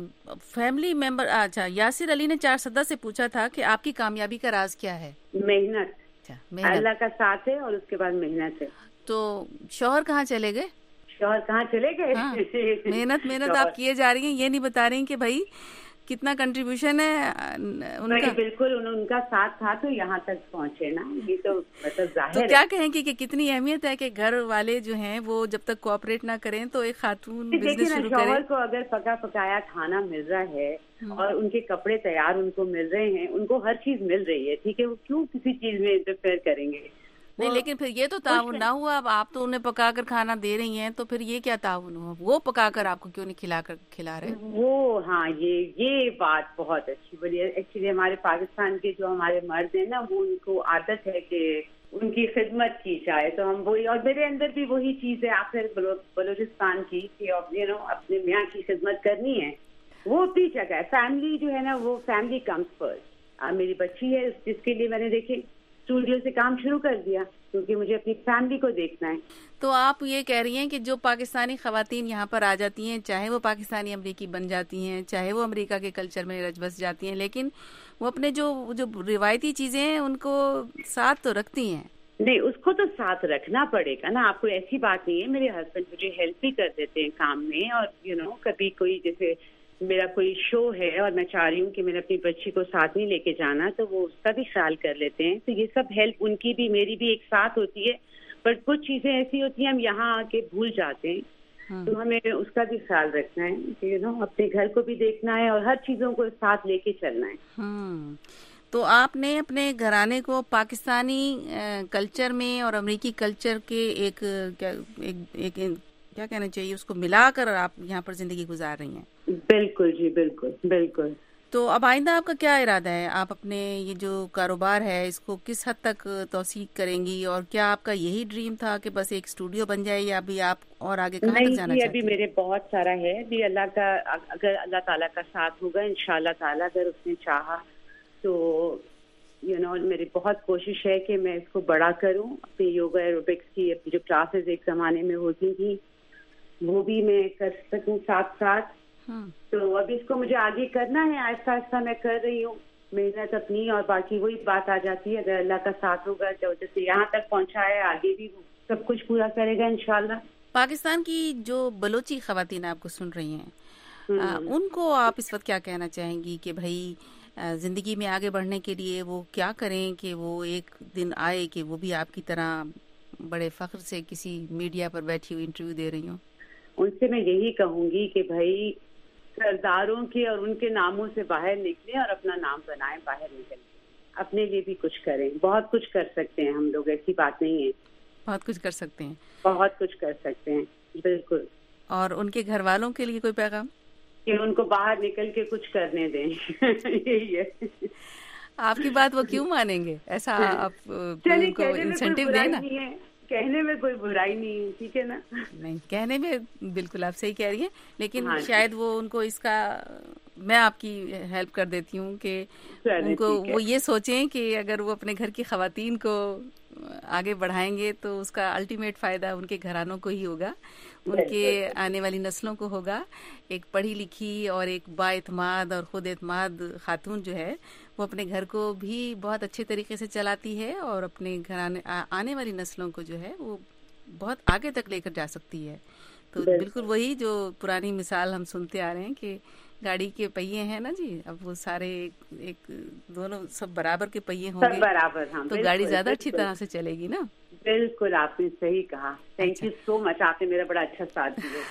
فیملی ممبر، اچھا یاسر علی نے چار سدہ سے پوچھا تھا کہ آپ کی کامیابی کا راز کیا ہے؟ محنت، اللہ کا ساتھ ہے اور اس کے بعد محنت ہے. تو شوہر کہاں چلے گئے؟ शौहर कहाँ चले गए। हाँ, मेहनत मेहनत आप किए जा रही हैं, ये नहीं बता रही हैं कि भाई कितना कंट्रीब्यूशन है उनका। बिल्कुल, उन, उनका साथ था तो यहाँ तक पहुँचे ना, ये तो मतलब जाहिर है। तो क्या कहेंगे कि कितनी अहमियत है कि घर वाले जो हैं वो जब तक कोऑपरेट ना करें तो एक खातून बिजनेस शुरू करे। शौहर को अगर पका पकाया खाना मिल रहा है और उनके कपड़े तैयार उनको मिल रहे हैं, उनको हर चीज मिल रही है, ठीक है, वो क्यों किसी चीज में इंटरफेयर करेंगे। नहीं, लेकिन फिर ये तो ताउन ना हुआ। अब आप तो उन्हें पकाकर खाना दे रही हैं, तो फिर ये क्या ताउन हुआ? वो पकाकर आपको क्यों नहीं खिला कर खिला रहे? वो हाँ, ये ये बात बहुत अच्छी बोली है। एक्चुअली हमारे पाकिस्तान के जो हमारे मर्द हैं ना, वो उनको आदत है कि उनकी खिदमत की जाए, तो हम वही, और मेरे अंदर भी वही चीज है आखिर बलूचिस्तान की कि यू नो अपने मियाँ की खिदमत करनी है। वो अपनी जगह है, फैमिली जो है ना, वो फैमिली कम्स फर्स्ट। मेरी बच्ची है जिसके लिए मैंने देखे स्टूडियो से काम शुरू कर दिया, क्योंकि मुझे अपनी फैमिली को देखना है। तो आप ये कह रही हैं कि जो पाकिस्तानी खवातीन यहाँ पर आ जाती हैं, चाहे वो पाकिस्तानी अमरीकी बन जाती हैं, चाहे वो अमेरिका के कल्चर में रच बस जाती हैं, लेकिन वो अपने जो जो रिवायती चीजें हैं उनको साथ तो रखती हैं। नहीं, उसको तो साथ रखना पड़ेगा ना। आपको ऐसी बात नहीं है, मेरे हस्बैंड मुझे हेल्प भी कर देते हैं काम में, और यू नो कभी कोई जैसे मेरा कोई शो है और मैं चाह रही हूँ कि मैंने अपनी बच्ची को साथ नहीं लेके जाना, तो वो उसका भी ख्याल कर लेते हैं। तो ये सब हेल्प उनकी भी मेरी भी एक साथ होती है। पर कुछ चीजें ऐसी होती हैं हम यहाँ आके भूल जाते हैं, तो हमें उसका भी ख्याल रखना है कि यू नो अपने घर को भी देखना है और हर चीजों को साथ लेके चलना है। हम्म तो आपने अपने घराने को पाकिस्तानी कल्चर में और अमेरिकी कल्चर के एक क्या एक, एक, एक क्या कहना चाहिए उसको मिलाकर आप यहाँ पर जिंदगी गुजार रही हैं। बिल्कुल जी, बिल्कुल बिल्कुल। तो अब आइंदा आपका क्या इरादा है? आप अपने ये जो कारोबार है इसको किस हद तक तौसीक करेंगी, और क्या आपका यही ड्रीम था कि बस एक स्टूडियो बन जाए, या अभी आप और आगे कहाँ तक जाना चाहती हैं? अभी मेरे बहुत सारा है, अभी अल्लाह का, अगर अल्लाह ताला का साथ होगा इंशाल्लाह ताला, अगर उसने चाहा तो यू नो मेरी बहुत कोशिश है कि मैं इसको बड़ा करूं। अपनी योगा एरोबिक्स की अपनी जो क्लासेस एक जमाने में होती थी वो भी मैं कर सकूं साथ साथ। तो अभी इसको मुझे आगे करना है, आहिस्ता आहिस्ता मैं कर रही हूँ मेहनत अपनी, और बाकी वही बात आ जाती है, अगर अल्लाह का साथ होगा तो जैसे यहाँ तक पहुँचा है आगे भी सब कुछ पूरा करेगा इंशाल्लाह। पाकिस्तान की जो बलोची खवातीन आपको सुन रही हैं, आ, उनको आप इस वक्त क्या कहना चाहेंगी कि भाई जिंदगी में आगे बढ़ने के लिए वो क्या करें कि वो एक दिन आए कि वो भी आपकी तरह बड़े फख्र से किसी मीडिया पर बैठी हुई इंटरव्यू दे रही हूँ? उनसे मैं यही कहूंगी कि भाई सरदारों के और उनके नामों से बाहर निकलें और अपना नाम बनाएं, बाहर निकल के अपने लिए भी कुछ करें। बहुत कुछ कर सकते हैं हम लोग, ऐसी बात नहीं है, बहुत कुछ कर सकते हैं, बहुत कुछ कर सकते हैं, बिल्कुल। और उनके घर वालों के लिए कोई पैगाम? कि उनको बाहर निकल के कुछ करने दें। यही है। आपकी बात वो क्यों मानेंगे? ऐसा आप उनको इंसेंटिव देना। कहने में कोई बुराई नहीं है, ठीक है ना? नहीं, कहने में बिल्कुल आप सही कह रही हैं, लेकिन हाँ, शायद वो उनको इसका, मैं आपकी हेल्प कर देती हूँ कि उनको वो ये सोचें कि अगर वो अपने घर की खवातीन को आगे बढ़ाएंगे तो उसका अल्टीमेट फायदा उनके घरानों को ही होगा, उनके आने वाली नस्लों को होगा। एक पढ़ी लिखी और एक बाएतमाद और खुद एतमाद खातून जो है वो अपने घर को भी बहुत अच्छे तरीके से चलाती है और अपने घर आने, आ, आने वाली नस्लों को जो है वो बहुत आगे तक लेकर जा सकती है। तो बिल्कुल वही जो पुरानी मिसाल हम सुनते आ रहे हैं कि गाड़ी के पहिए हैं ना जी, अब वो सारे एक, एक दोनों सब बराबर के पहिए होंगे, बराबर, हाँ, तो गाड़ी ज्यादा अच्छी तरह से चलेगी ना। बिल्कुल, आपने सही कहा। थैंक यू सो मच, आपने मेरा बड़ा अच्छा साथ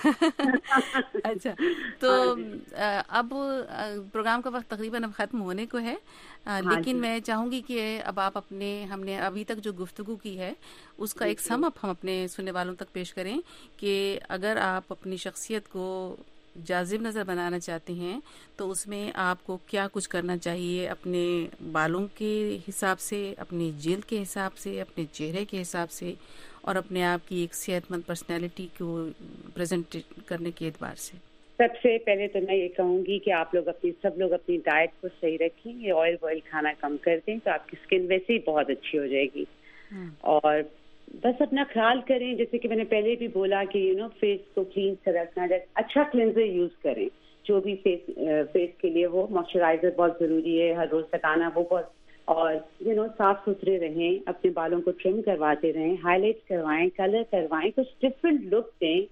दिया। अच्छा, तो अब प्रोग्राम का वक्त तकरीबन अब खत्म होने को है, आ, लेकिन मैं चाहूंगी कि अब आप अपने, हमने अभी तक जो गुफ्तगू की है उसका एक सम अप हम अपने सुनने वालों तक पेश करें कि अगर आप अपनी शख्सियत को जाजिब नज़र बनाना चाहते हैं तो उसमें आपको क्या कुछ करना चाहिए, अपने बालों के हिसाब से, अपनी जिल्द के हिसाब से, अपने चेहरे के हिसाब से, और अपने आप की एक सेहतमंद पर्सनैलिटी को प्रेजेंट करने के एतबार से। सबसे पहले तो मैं ये कहूँगी कि आप लोग अपनी सब लोग अपनी डाइट को सही रखें, ये ऑयल वॉयल खाना कम कर दें तो आपकी स्किन वैसे ही बहुत अच्छी हो जाएगी। और बस अपना ख्याल करें, जैसे कि मैंने पहले भी बोला कि यू नो फेस को क्लीन से रखना, अच्छा क्लिंजर यूज करें जो भी फेस फेस के लिए हो। मॉइस्चराइजर बहुत जरूरी है, हर रोज लगाना वो बहुत, और यू नो साफ सुथरे रहें, अपने बालों को ट्रिम करवाते रहें, हाईलाइट करवाएं, कलर करवाएं, कुछ डिफरेंट लुक दें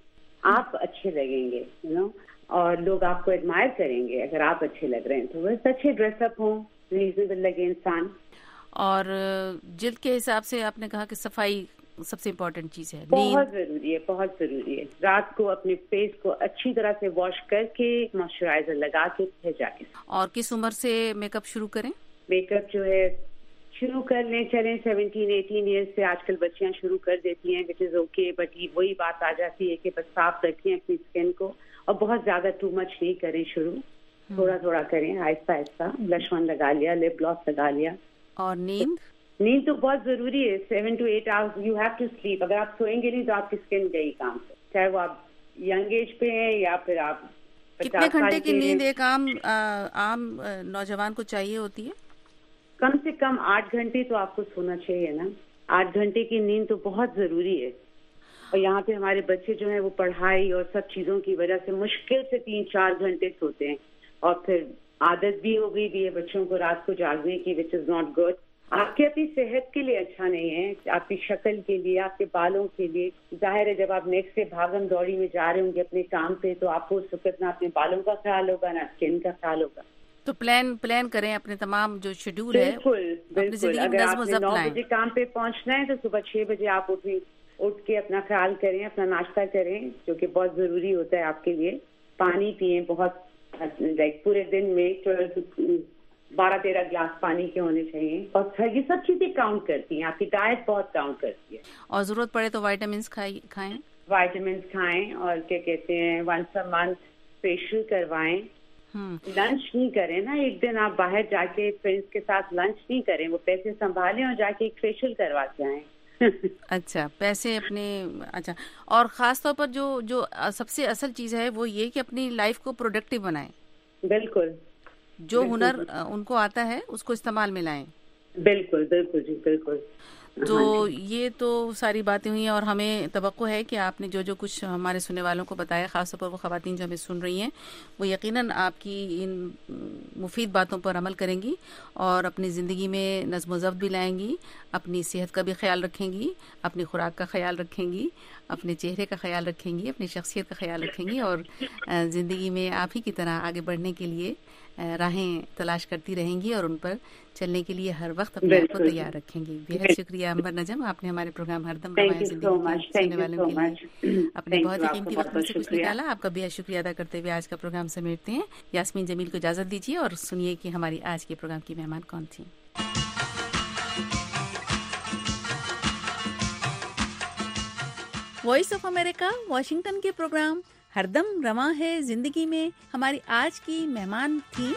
آپ اچھے لگیں گے یو نو اور لوگ آپ کو ایڈمائر کریں گے اگر آپ اچھے لگ رہے ہیں تو بس اچھے ڈریس اپ ہوں ریزنیبل لگے انسان. اور جلد کے حساب سے آپ نے کہا کہ صفائی سب سے امپورٹنٹ چیز ہے. بہت ضروری ہے بہت ضروری ہے. رات کو اپنے فیس کو اچھی طرح سے واش کر کے موئسچرائزر لگا کے پھر جا کے. اور کس عمر سے میک اپ شروع کریں؟ میک اپ جو ہے شروع کر لیں چلیں سیونٹین ایٹین ایئر سے آج کل بچیاں شروع کر دیتی ہیں وچ از اوکے بٹ وہی بات آ جاتی ہے کہ بس صاف رکھیں اپنی اسکن کو اور بہت زیادہ ٹو مچ نہیں کریں شروع تھوڑا تھوڑا کریں آہستہ آہستہ. بلش ون لگا لیا لپ گلاس لگا لیا. اور نیند نیند تو بہت ضروری ہے. Seven to eight hours you have to sleep. اگر آپ سوئیں گے نہیں تو آپ کی اسکن گئی کام سے چاہے وہ آپ ینگ ایج پہ ہیں یا پھر آپ. کتنے گھنٹے کی نیند ایک عام عام نوجوان کو چاہیے ہوتی ہے؟ کم سے کم آٹھ گھنٹے تو آپ کو سونا چاہیے نا. آٹھ گھنٹے کی نیند تو بہت ضروری ہے. اور یہاں پہ ہمارے بچے جو ہیں وہ پڑھائی اور سب چیزوں کی وجہ سے مشکل سے تین چار گھنٹے سوتے ہیں اور پھر عادت بھی ہو گئی بھی ہے بچوں کو رات کو جاگنے کی وچ از ناٹ گڈ. آپ کی اپنی صحت کے لیے اچھا نہیں ہے آپ کی شکل کے لیے آپ کے بالوں کے لیے. ظاہر ہے جب آپ نیکسٹ سے بھاگم دوڑی میں جا رہے ہوں گے اپنے کام پہ تو آپ کو اس وقت نہ اپنے بالوں کا خیال ہوگا نہ اسکن کا خیال ہوگا. تو پلان پلان کریں اپنے تمام جو شیڈول ہے. بالکل بالکل. اگر آپ نے نو بجے کام پہ پہنچنا ہے تو صبح چھ بجے آپ اٹھیں اٹھ کے اپنا خیال کریں اپنا ناشتہ کریں جو کہ بہت ضروری ہوتا ہے آپ کے لیے. پانی پئیں بہت لائک پورے دن میں بارہ تیرہ گلاس پانی کے ہونے چاہیے. اور یہ سب چیزیں کاؤنٹ کرتی ہیں. آپ کی ڈائٹ بہت کاؤنٹ کرتی ہے. اور ضرورت پڑے تو وائٹامنس کھائیں وائٹامنس کھائیں اور کیا کہتے ہیں ونس اے منتھ فیشیل کروائیں. لنچ نہیں کریں نا ایک دن آپ باہر جا کے فرینڈس کے ساتھ لنچ نہیں کریں. وہ پیسے سنبھالیں اور جا کے ایک فیشیل کروا کے آئیں. اچھا پیسے اپنے. اچھا اور خاص طور پر جو جو سب سے اصل چیز ہے وہ یہ کہ اپنی لائف کو پروڈکٹیو بنائیں. بالکل. جو ہنر ان کو آتا ہے اس کو استعمال میں لائیں. بالکل بالکل جی بالکل. تو یہ تو ساری باتیں ہوئی ہیں اور ہمیں توقع ہے کہ آپ نے جو جو کچھ ہمارے سننے والوں کو بتایا خاص طور پر وہ خواتین جو ہمیں سن رہی ہیں وہ یقیناً آپ کی ان مفید باتوں پر عمل کریں گی اور اپنی زندگی میں نظم و ضبط بھی لائیں گی. اپنی صحت کا بھی خیال رکھیں گی اپنی خوراک کا خیال رکھیں گی اپنے چہرے کا خیال رکھیں گی اپنی شخصیت کا خیال رکھیں گی اور زندگی میں آپ ہی کی طرح آگے بڑھنے کے لیے راہیں تلاش کرتی رہیں گی اور ان پر چلنے کے لیے ہر وقت اپنے آپ کو تیار رکھیں گی. بہت شکریہ امبر نجم. آپ نے ہمارے پروگرام ہردم رواں زندگی سننے والوں کے لیے اپنے بہت ہی قیمتی وقت میں سے کچھ نکالا. آپ کا بہت شکریہ ادا کرتے ہوئے آج کا پروگرام سمیٹتے ہیں. یاسمین جمیل کو اجازت دیجیے اور سنیے کہ ہماری آج کے پروگرام کی مہمان کون تھی. وائس آف امریکہ واشنگٹن کے پروگرام ہردم رواں ہے زندگی میں ہماری آج کی مہمان تھی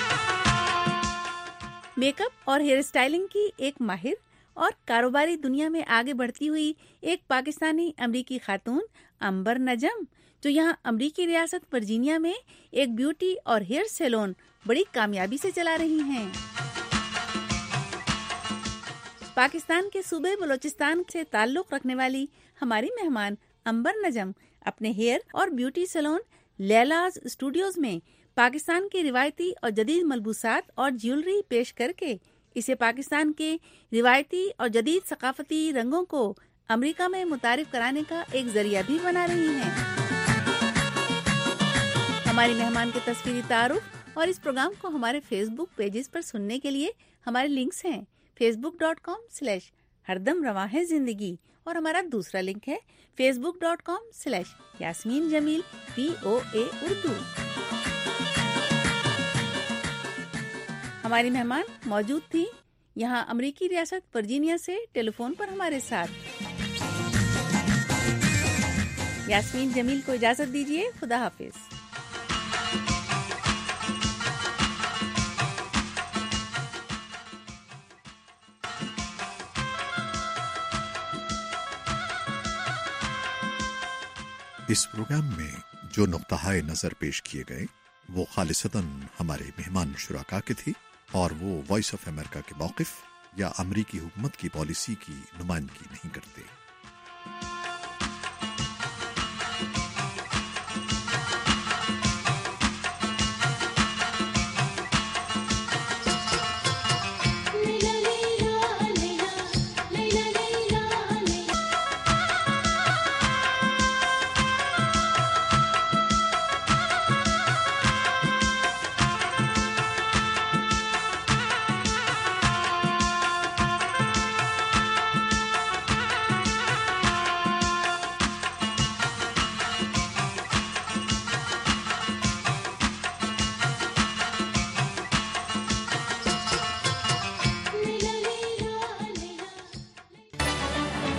میک اپ اور ہیئر اسٹائلنگ کی ایک ماہر اور کاروباری دنیا میں آگے بڑھتی ہوئی ایک پاکستانی امریکی خاتون امبر نجم جو یہاں امریکی ریاست ورجینیا میں ایک بیوٹی اور ہیئر سیلون بڑی کامیابی سے چلا رہی ہیں. پاکستان کے صوبے بلوچستان سے تعلق رکھنے والی ہماری مہمان امبر نجم اپنے ہیئر اور بیوٹی سیلون لیلاز اسٹوڈیوز میں پاکستان کے روایتی اور جدید ملبوسات اور جیولری پیش کر کے اسے پاکستان کے روایتی اور جدید ثقافتی رنگوں کو امریکہ میں متعارف کرانے کا ایک ذریعہ بھی بنا رہی ہیں. ہماری مہمان کے تصویری تعارف اور اس پروگرام کو ہمارے فیس بک پیجز پر سننے کے لیے ہمارے لنکس ہیں فیس بک ڈاٹ کام سلیش ہردم رواں ہے زندگی اور ہمارا دوسرا لنک ہے face book dot com slash Yasmeen Jamil P O A Urdu. ہماری مہمان موجود تھی یہاں امریکی ریاست ورجینیا سے ٹیلی فون پر ہمارے ساتھ. یاسمین جمیل کو اجازت دیجیے. خدا حافظ. اس پروگرام میں جو نقطۂ نظر پیش کیے گئے وہ خالصتاً ہمارے مہمان شرکا کے تھی اور وہ وائس آف امریکہ کے موقف یا امریکی حکومت کی پالیسی کی نمائندگی نہیں کرتے.